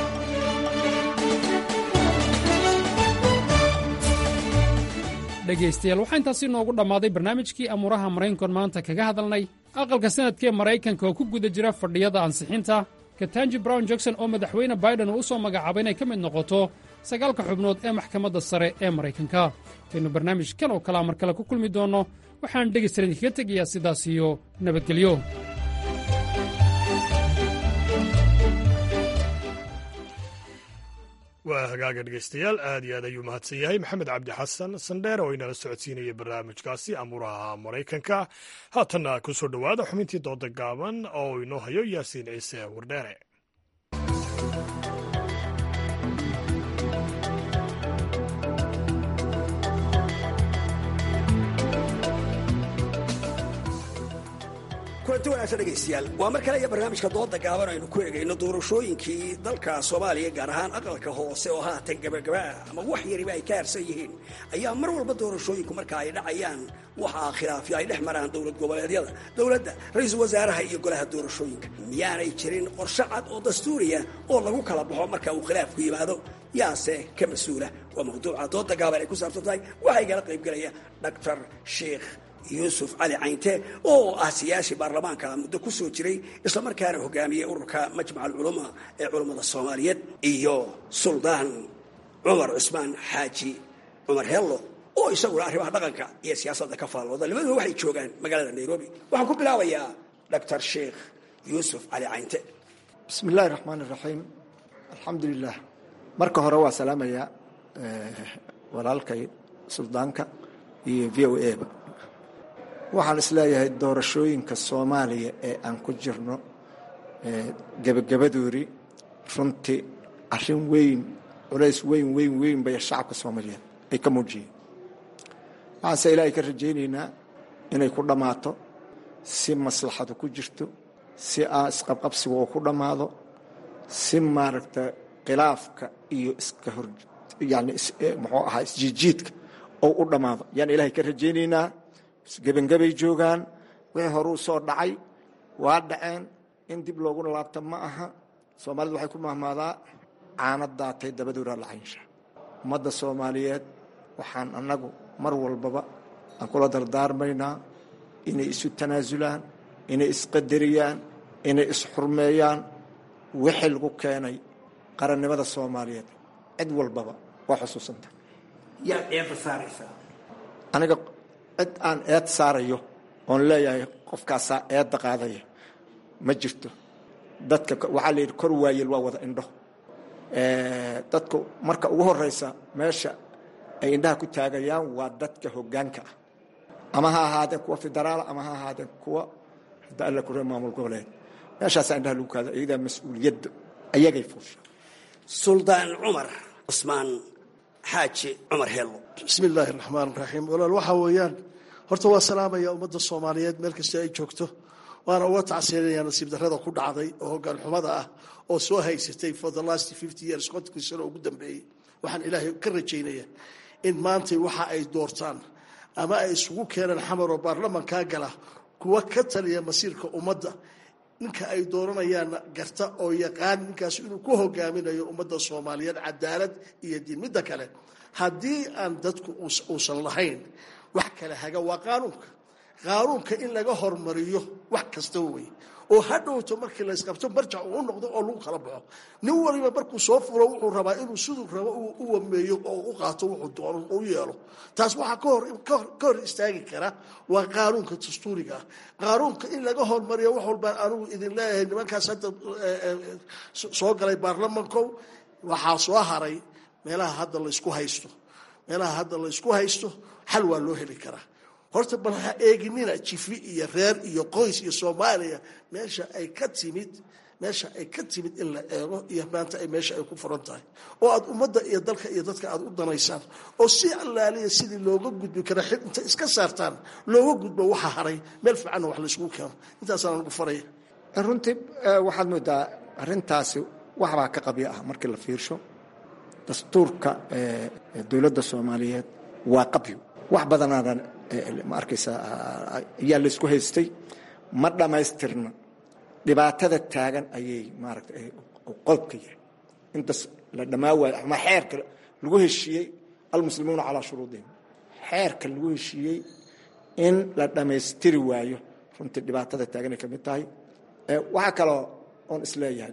dhegaystayaal waxaa intaasi noogu dhammaaday barnaamijkii amuuraha maraykankan maanta kaga hadalnay aqalka sanadkee maraykanka oo ku guda jira fadhiyada ansixinta katanji brown jackson oo madaxweyne biden uu u soo magacaabay inay ka mid noqoto sagaalka xubnood ee maxkamadda sare ee maraykanka intaynu barnaamij kan oo kalea mar kale ku kulmi doonno waxaan dhegaystayaal idinkaga tegayaa sidaas iyo nabadgelyo. waa hagaaga dhegaystayaal aad iyo aad ayuu mahadsan yahay maxamed cabdi xasan sandheer oo inala socodsiinaya barnaamijkaasi amuuraha maraykanka. haatanna ku soo dhowaada xubintii dooda gaaban oo inoo hayo yaasiin ciise wardheere. kulanti wanaagsan dhegaystayaal waa mar kale iyo barnaamijka dooda gaaban aynu ku eegayno doorashooyinkii dalka soomaaliya gaar ahaan aqalka hoose oo haatan gabagabaa ama wax yariba ay ka harsan yihiin ayaa mar walba doorashooyinku marka ay dhacayaan waxaa khilaafyo ay dhex maraan dowlad goboleedyada dowladda ra-iisul wasaaraha iyo golaha doorashooyinka miyaanay jirin qorshe cad oo dastuuriya oo lagu kala baxo marka uu khilaafku yimaado yaase ka mas-uula waa mawduuca dooda gaaban ay ku saabsan tahay waxaa igala qaybgelaya doctor sheikh yuusuf cali caynte oo ah siyaasi baarlamaanka muddo ku soo jiray islamarkaana hogaamiyey ururka majmac alculama ee culammada soomaaliyeed iyo suldaan cumar cusmaan xaaji cumar hello oo isaguna arrimaha dhaqanka iyo siyaasadda ka faallooda labaduba waxay joogaan magaalada nairobi waxaan ku bilaabayaa doctor sheikh yuusuf cali caynte. bismi illaahi raxmaan iraxiim alxamdulilah marka hore waa salaamayaa walaalkay suldaanka iyo v o a ba waxaan isleeyahay doorashooyinka soomaaliya ee aan ku jirno gebagabadoodii runtii arrin weyn culays weyn weyn weyn bay shacabka soomaaliyeed ay ka muujiyeen waxaanse ilaahay ka rajaynaynaa inay ku dhammaato si maslaxadu ku jirto si aan isqabqabsiga oo ku dhammaado si maaragta khilaafka iyo iska hor yani muxuu ahaa isjiijiidka oo u dhammaado yaan ilaahay ka rajaynaynaa. gebangabay joogaan wixii horuu soo dhacay waa dhaceen in dib looguna laabta ma aha. soomaalidu waxay ku mahmaadaa caana daatay dabaduuraa lacaynsha. ummadda soomaaliyeed waxaan annagu mar walbaba aan kula dardaarmaynaa inay isu tanaasulaan, inay isqadariyaan, inay isxurmeeyaan. wixii lagu keenay qarannimada soomaaliyeed cid walbaba waa xusuusanta. yaad eedda saaraysaa? aniga cid aan eed saarayo oon leeyahay qofkaasaa eedda qaadaya ma jirto. dadka waxaa la yidhi kor waayel waa wada indho. dadku marka ugu horeysa meesha ay indhaha ku taagayaan waa dadka hoggaanka ah, ama ha ahaadeen kuwa federaala ama ha ahaadeen kuwa hadda alla ku maamul goboleed. meeshaasaa indhaha lagu kaada iyadaa mas-uuliyadda ayagay fuusha. suldaan cumar cusmaan xaaji cumar hello. bismi illaahi raxmaan raxiim. walaal waxaa weeyaan horta waa salaamaya ummadda soomaaliyeed meel kasta ay joogto, waana uga tacsiinaya nasiib darrada ku dhacday oo hoggaan xumada ah oo soo haysatay for the last fifty years kontonkii sano ugu dambeeyey. waxaan ilaahay ka rajaynaya in maantay waxa ay doortaan ama ay isugu keenaan xamar oo baarlamankaa gala kuwa ka taliya masiirka ummadda. ninka ay dooranayaan garta oo yaqaan ninkaas inuu ku hogaaminayo ummadda soomaaliyeed cadaalad iyo diin. midda kale haddii aan dadku uusan lahayn wax kale haga waa qaanuunka. qaanuunka in laga hormariyo wax kasta wey oo hadhowto markii la isqabto marjac uu noqdo oo lagu kala baxo. nin waliba markuu soo fulo wuxuu rabaa inuu siduu rabo u wameeyo oo u qaato wuxuu doono u yeelo. taas waxaa ka hor ka hor istaagi kara waa qaanuunka dastuuriga ah. qaanuunka in laga hormariyo wax walbaan anugu idin leeyahay nimankaas hadda soo galay baarlamankow waxaa soo haray meelaha hadda laysku haysto. meelaha hadda laysku haysto xal waa loo heli karaa. horta bal ha eeginina jifi iyo reer iyo qoys iyo soomaaliya meesha ay ka timid meesha ay ka timid in la eego iyo maanta ay meesha ay ku furan tahay oo aad ummadda iyo dalka iyo dadka aad u danaysaan oo si allaaliya sidii looga gudbi kara xil inta iska saartaan looga gudbo waxa haray meel fiicanna wax laysugu keeno. intaasaan lagu faraya. runtii waxaad moodaa arrintaasi waxbaa ka qabyo ah markii la fiirsho. dastuurka dowladda soomaaliyeed waa qabyo. wax badanaadan ma arkaysa ayaa laysku haystay, ma dhammaystirna. dhibaatada taagan ayay maaragta qodobka yahay intaas la dhammaa waayo ama xeerka lagu heshiiyey almuslimuuna calaa shuruudihim. xeerka lagu heshiiyey in la dhammaystiri waayo runtii dhibaatada taaganay ka mid tahay. waxaa kaloo oon isleeyahay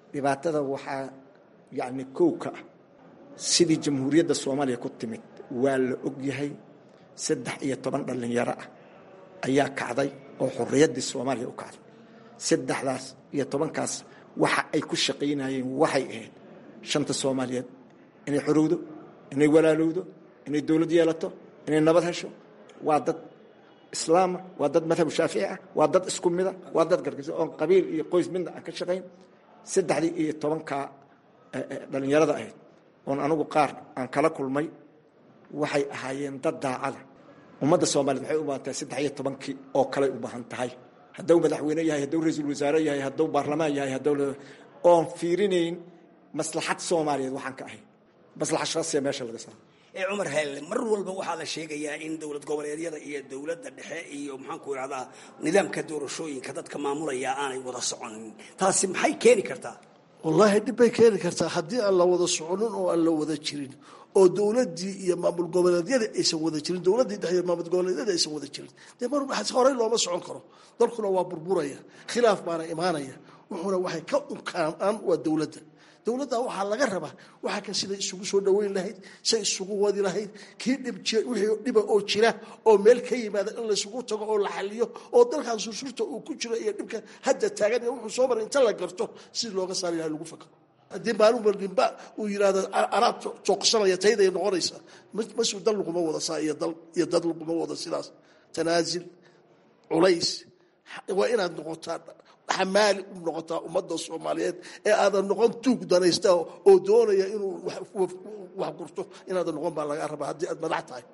dhibaatada waxaa yacni kow ka ah sidii jamhuuriyadda soomaaliya ku timid waa la og yahay saddex iyo toban dhallinyaro ah ayaa kacday oo xorriyaddii soomaaliya u kacday saddexdaas iyo tobankaas waxa ay ku shaqaynayeen waxay ahayd shanta soomaaliyeed inay xorowdo inay walaalowdo inay dowlad yeelato inay nabad hesho waa dad islaama waa dad madhabu shaafici ah waa dad isku mida waa dad gargisa oon qabiil iyo qoys midna aan ka shaqayn saddexdii iyo tobankaa dhallinyarada ahayd oon anigu qaar aan kala kulmay waxay ahaayeen dad daacada ummadda soomaaliyed waxay u baahan tahay saddex iyo tobankii oo kaley u baahan tahay hadduu madaxweyne yahay hadduu ra-iisul wasaare yahay hadduu baarlamaan yahay hadduu oon fiirinayn maslaxad soomaaliyeed waxaan ka ahayn maslaxad shakhsiya meesha laga saaro ee cumar heelle mar walba waxaa la sheegayaa in dowlad goboleedyada iyo dowladda dhexe iyo maxaanku idhahdaa nidaamka doorashooyinka dadka maamulaya aanay wada soconin taasi maxay keeni kartaa wallaahi dhib bay keeni kartaa haddii aan la wada soconin oo aan la wada jirin oo dowladdii iyo maamul goboleedyada aysan wada jirin dowladdii dhexe iyo maamul goboleedyada aysan wada jirin dee mar horey looma socon karo dalkuna waa burburaya khilaaf baana imaanaya wuxuuna waxay ka unkaanaan waa dowladda dowladda waxaa laga rabaa waxa kan sida isugu soo dhaweyn lahayd say isugu wadi lahayd kii dhib wixii dhiba oo jira oo meel ka yimaada in laysugu tago oo la xaliyo oo dalkan sursurta uu ku jiro iyo dhibka hadda taagan iyo wuxuu soo maray inta la garto si looga saari lahaa lagu fakaro haddii maalin walbinba uu yidhaahdo araab tooqsanaya tayday noqonaysa masuu dal laguma wada saa iyo dal iyo dad laguma wada sidaas tanaasil culays waa inaad noqotaa xamaali u noqotaa ummadda soomaaliyeed ee aadan noqon tuug danaysta oo doonaya inuu wax gurto inaadan noqon baa laga rabaa haddii aad madax tahay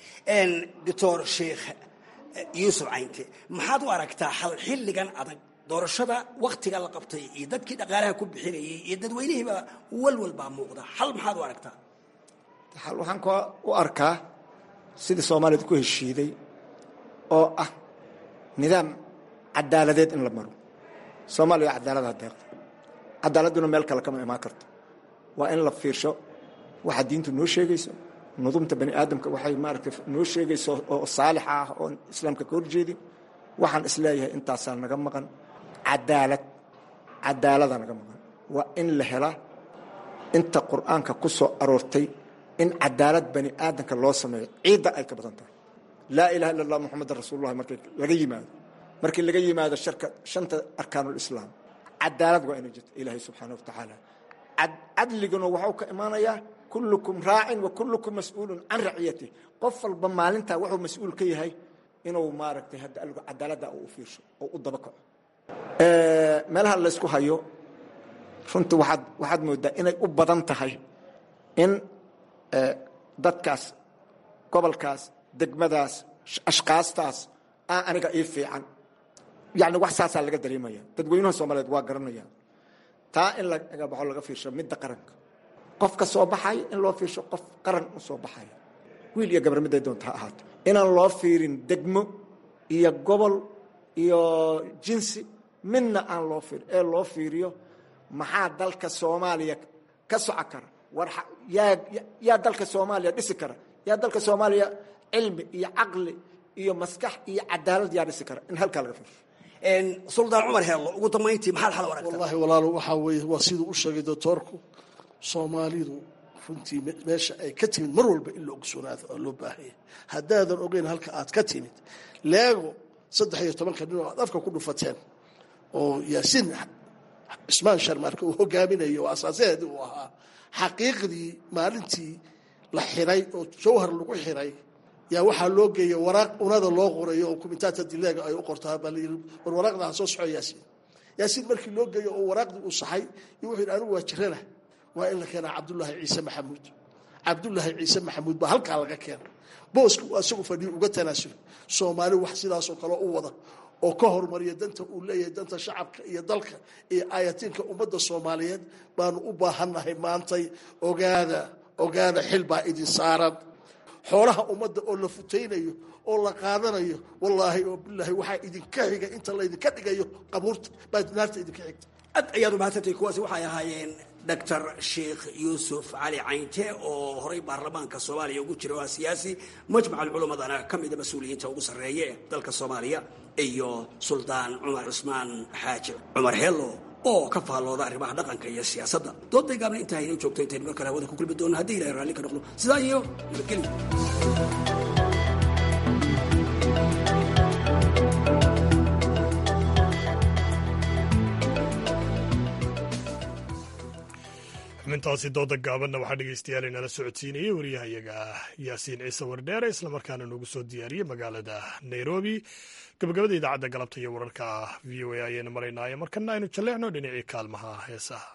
doctor sheekh yuusuf caynte maxaad u aragtaa hal xilligan adag doorashada waktiga la qabtay iyo dadkii dhaqaalaha ku bixinayay iyo dadweynihiiba walwal baa muuqda hal maxaad u aragtaa hal waxaan ku u arkaa sidii soomaaliyad ku heshiiday oo ah nidaam cadaaladeed in la maro soomaaliya cadaalada deeqda cadaaladuna meel kale kama imaan karto waa in la fiirsho waxa diintu noo sheegayso nudumta bani aadamka waxay maaragtay noo sheegayso oo saalix ah oo islaamka ka horjeedin waxaan isleeyahay intaasaa naga maqan cadaalad cadaalada naga maqan waa in la helaa inta qur'aanka ku soo aroortay in cadaalad bani aadamka loo sameeyo ciidda ay ka badan tahay laa ilaha illa allah muxamadan rasuulullah markii laga yimaado markii laga yimaado sharka shanta arkaanul islaam cadaalad waa inay jirto ilaahay subxaanahu wa tacaala cadliguna waxuu ka imaanayaa kullukum raacin wa kullukum mas-uulun can raciyatih qof walba maalintaa wuxuu mas-uul ka yahay inuu maaragtay hadda aligu cadaaladda uu u fiirsho oo u daba kaco meelaha laysku hayo runtii waxaad waxaad moodaa inay u badan tahay in dadkaas gobolkaas degmadaas ashqaastaas aa aniga ii fiican yani wax saasaa laga dareemaya dadweynaha soomaaliyeed waa garanaya taa in laga baxo laga fiirsho midda qaranka qofka soo baxaya in loo fiirsho qof qaran u soo baxaya wiil iyo gabar midday doonta ha ahaato inaan loo fiirin degmo iyo gobol iyo jinsi midna aan loo fiirin ee loo fiiriyo maxaa dalka soomaaliya ka soco kara war yaa yaa dalka soomaaliya dhisi kara yaa dalka soomaaliya cilmi iyo caqli iyo maskax iyo cadaalad yaa dhisi kara in halkaa laga fiirsho suldaan cumar heello ugu dambayntii maxaad xal u aragtaa wallahi walaalo waxaa weeye waa siduu u sheegay doctoorku soomaalidu runtii meesha ay ka timid mar walba in la ogsoonaado oo loo baahanya haddaadan ogeyn halka aad ka timid leego saddex iyo tobanka nin oo aad afka ku dhufateen oo yaasiin cismaan sharmaarka uu hogaaminayo oo asaasaheedii uu ahaa xaqiiqdii maalintii la xiray oo jawhar lagu xiray yaa waxaa loo geeyay waraaq unada loo qorayo oo kumitaata dileega ay u qortaa baa layidhi war waraaqdaa soo soco yaasiin yaasiin markii loo geeyo oo waraaqdii uu saxay iyo wuxuu yidhi anigu waa jirana waa in la keenaa cabdullaahi ciise maxamuud cabdullaahi ciise maxamuud baa halkaa laga keena booska uu asagu fadhiyo uga tanaasulo soomaali wax sidaasoo kale u wada oo ka hormariya danta uu leeyahay danta shacabka iyo dalka iyo aayatiinka ummadda soomaaliyeed baanu u baahannahay maantay ogaada ogaada xil baa idin saaran xoolaha ummadda oo la futaynayo oo la qaadanayo wallaahi oo bilaahi waxaa idinka xiga inta laydinka dhigayo qabuurta baa naarta idinka xigta ad ayaad umahadsantay kuwaasi waxay ahaayeen doctor sheekh yuusuf cali caynte oo horay baarlamaanka soomaaliya ugu jira waa siyaasi majmac alculamadana ka mida mas-uuliyiinta ugu sarreeya ee dalka soomaaliya iyo suldaan cumar cusmaan xaaji cumar heello oo ka faallooda arrimaha dhaqanka iyo siyaasadda. dooday gaabna intaa inoo joogto intaynu mar kale hawada ku kulmi doonno haddii ilaahay raalli ka noqdo. sidaa iyo nabadgelyo. xubintaasi dooda gaabanna waxaa dhegeystayaal inala socodsiinayay wariyahayaga yaasiin ciise wardheere islamarkaana noogu soo diyaariyey magaalada nairobi. gabagabada idaacadda galabta iyo wararka v o a ayaynu maraynaaye markana aynu jalleecno dhinacii kaalmaha heesaha.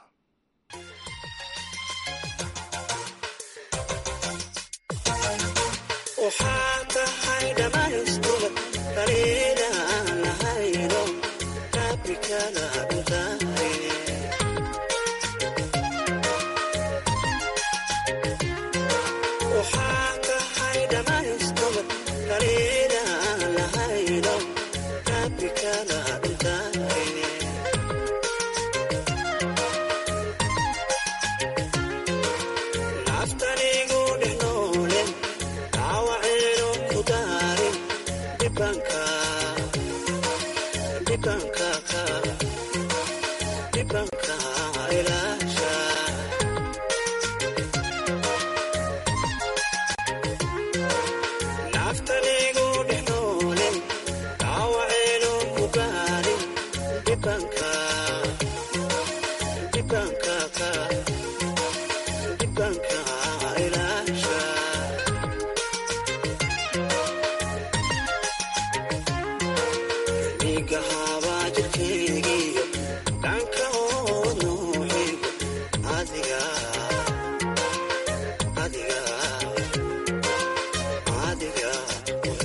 Adiga, adiga.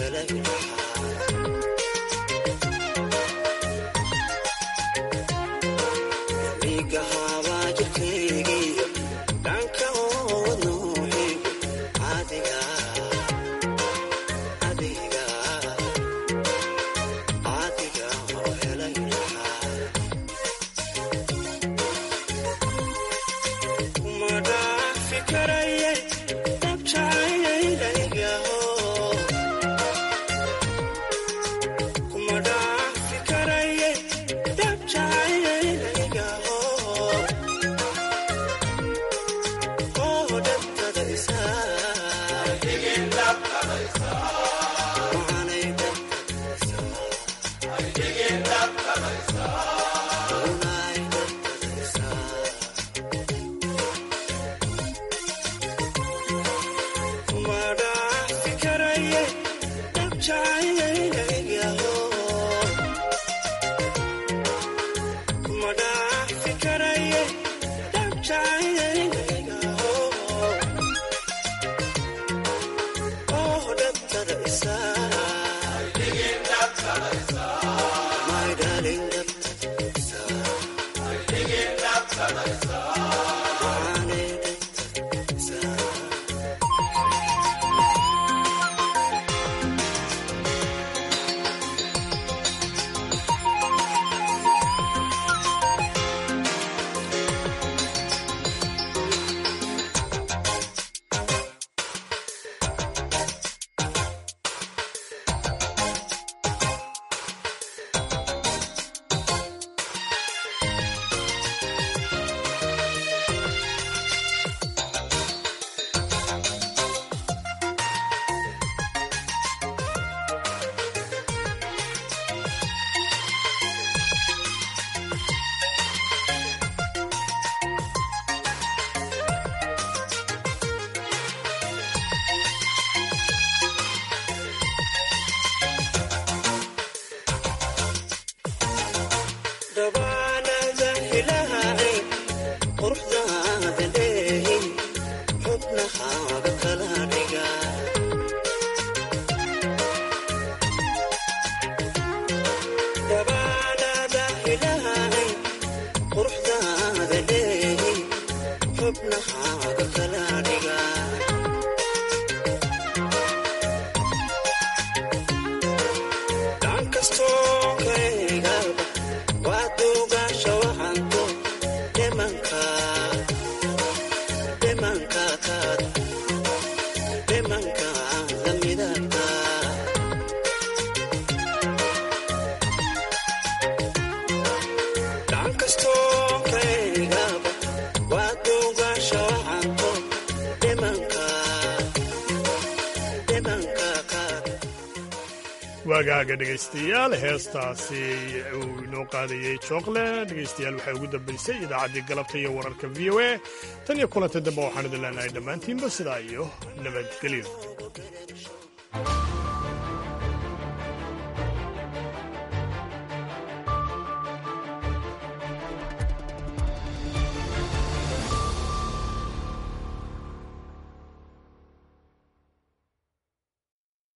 waagaaga dhegaystayaal heestaasi uu inoo qaadayey jookle dhegaystayaal waxay ugu dambaysay idaacaddii galabta iyo wararka v o a tan iyo kulanta dambe waxaan idin leenahay dhammaantiinba sidaa iyo nabadgelyo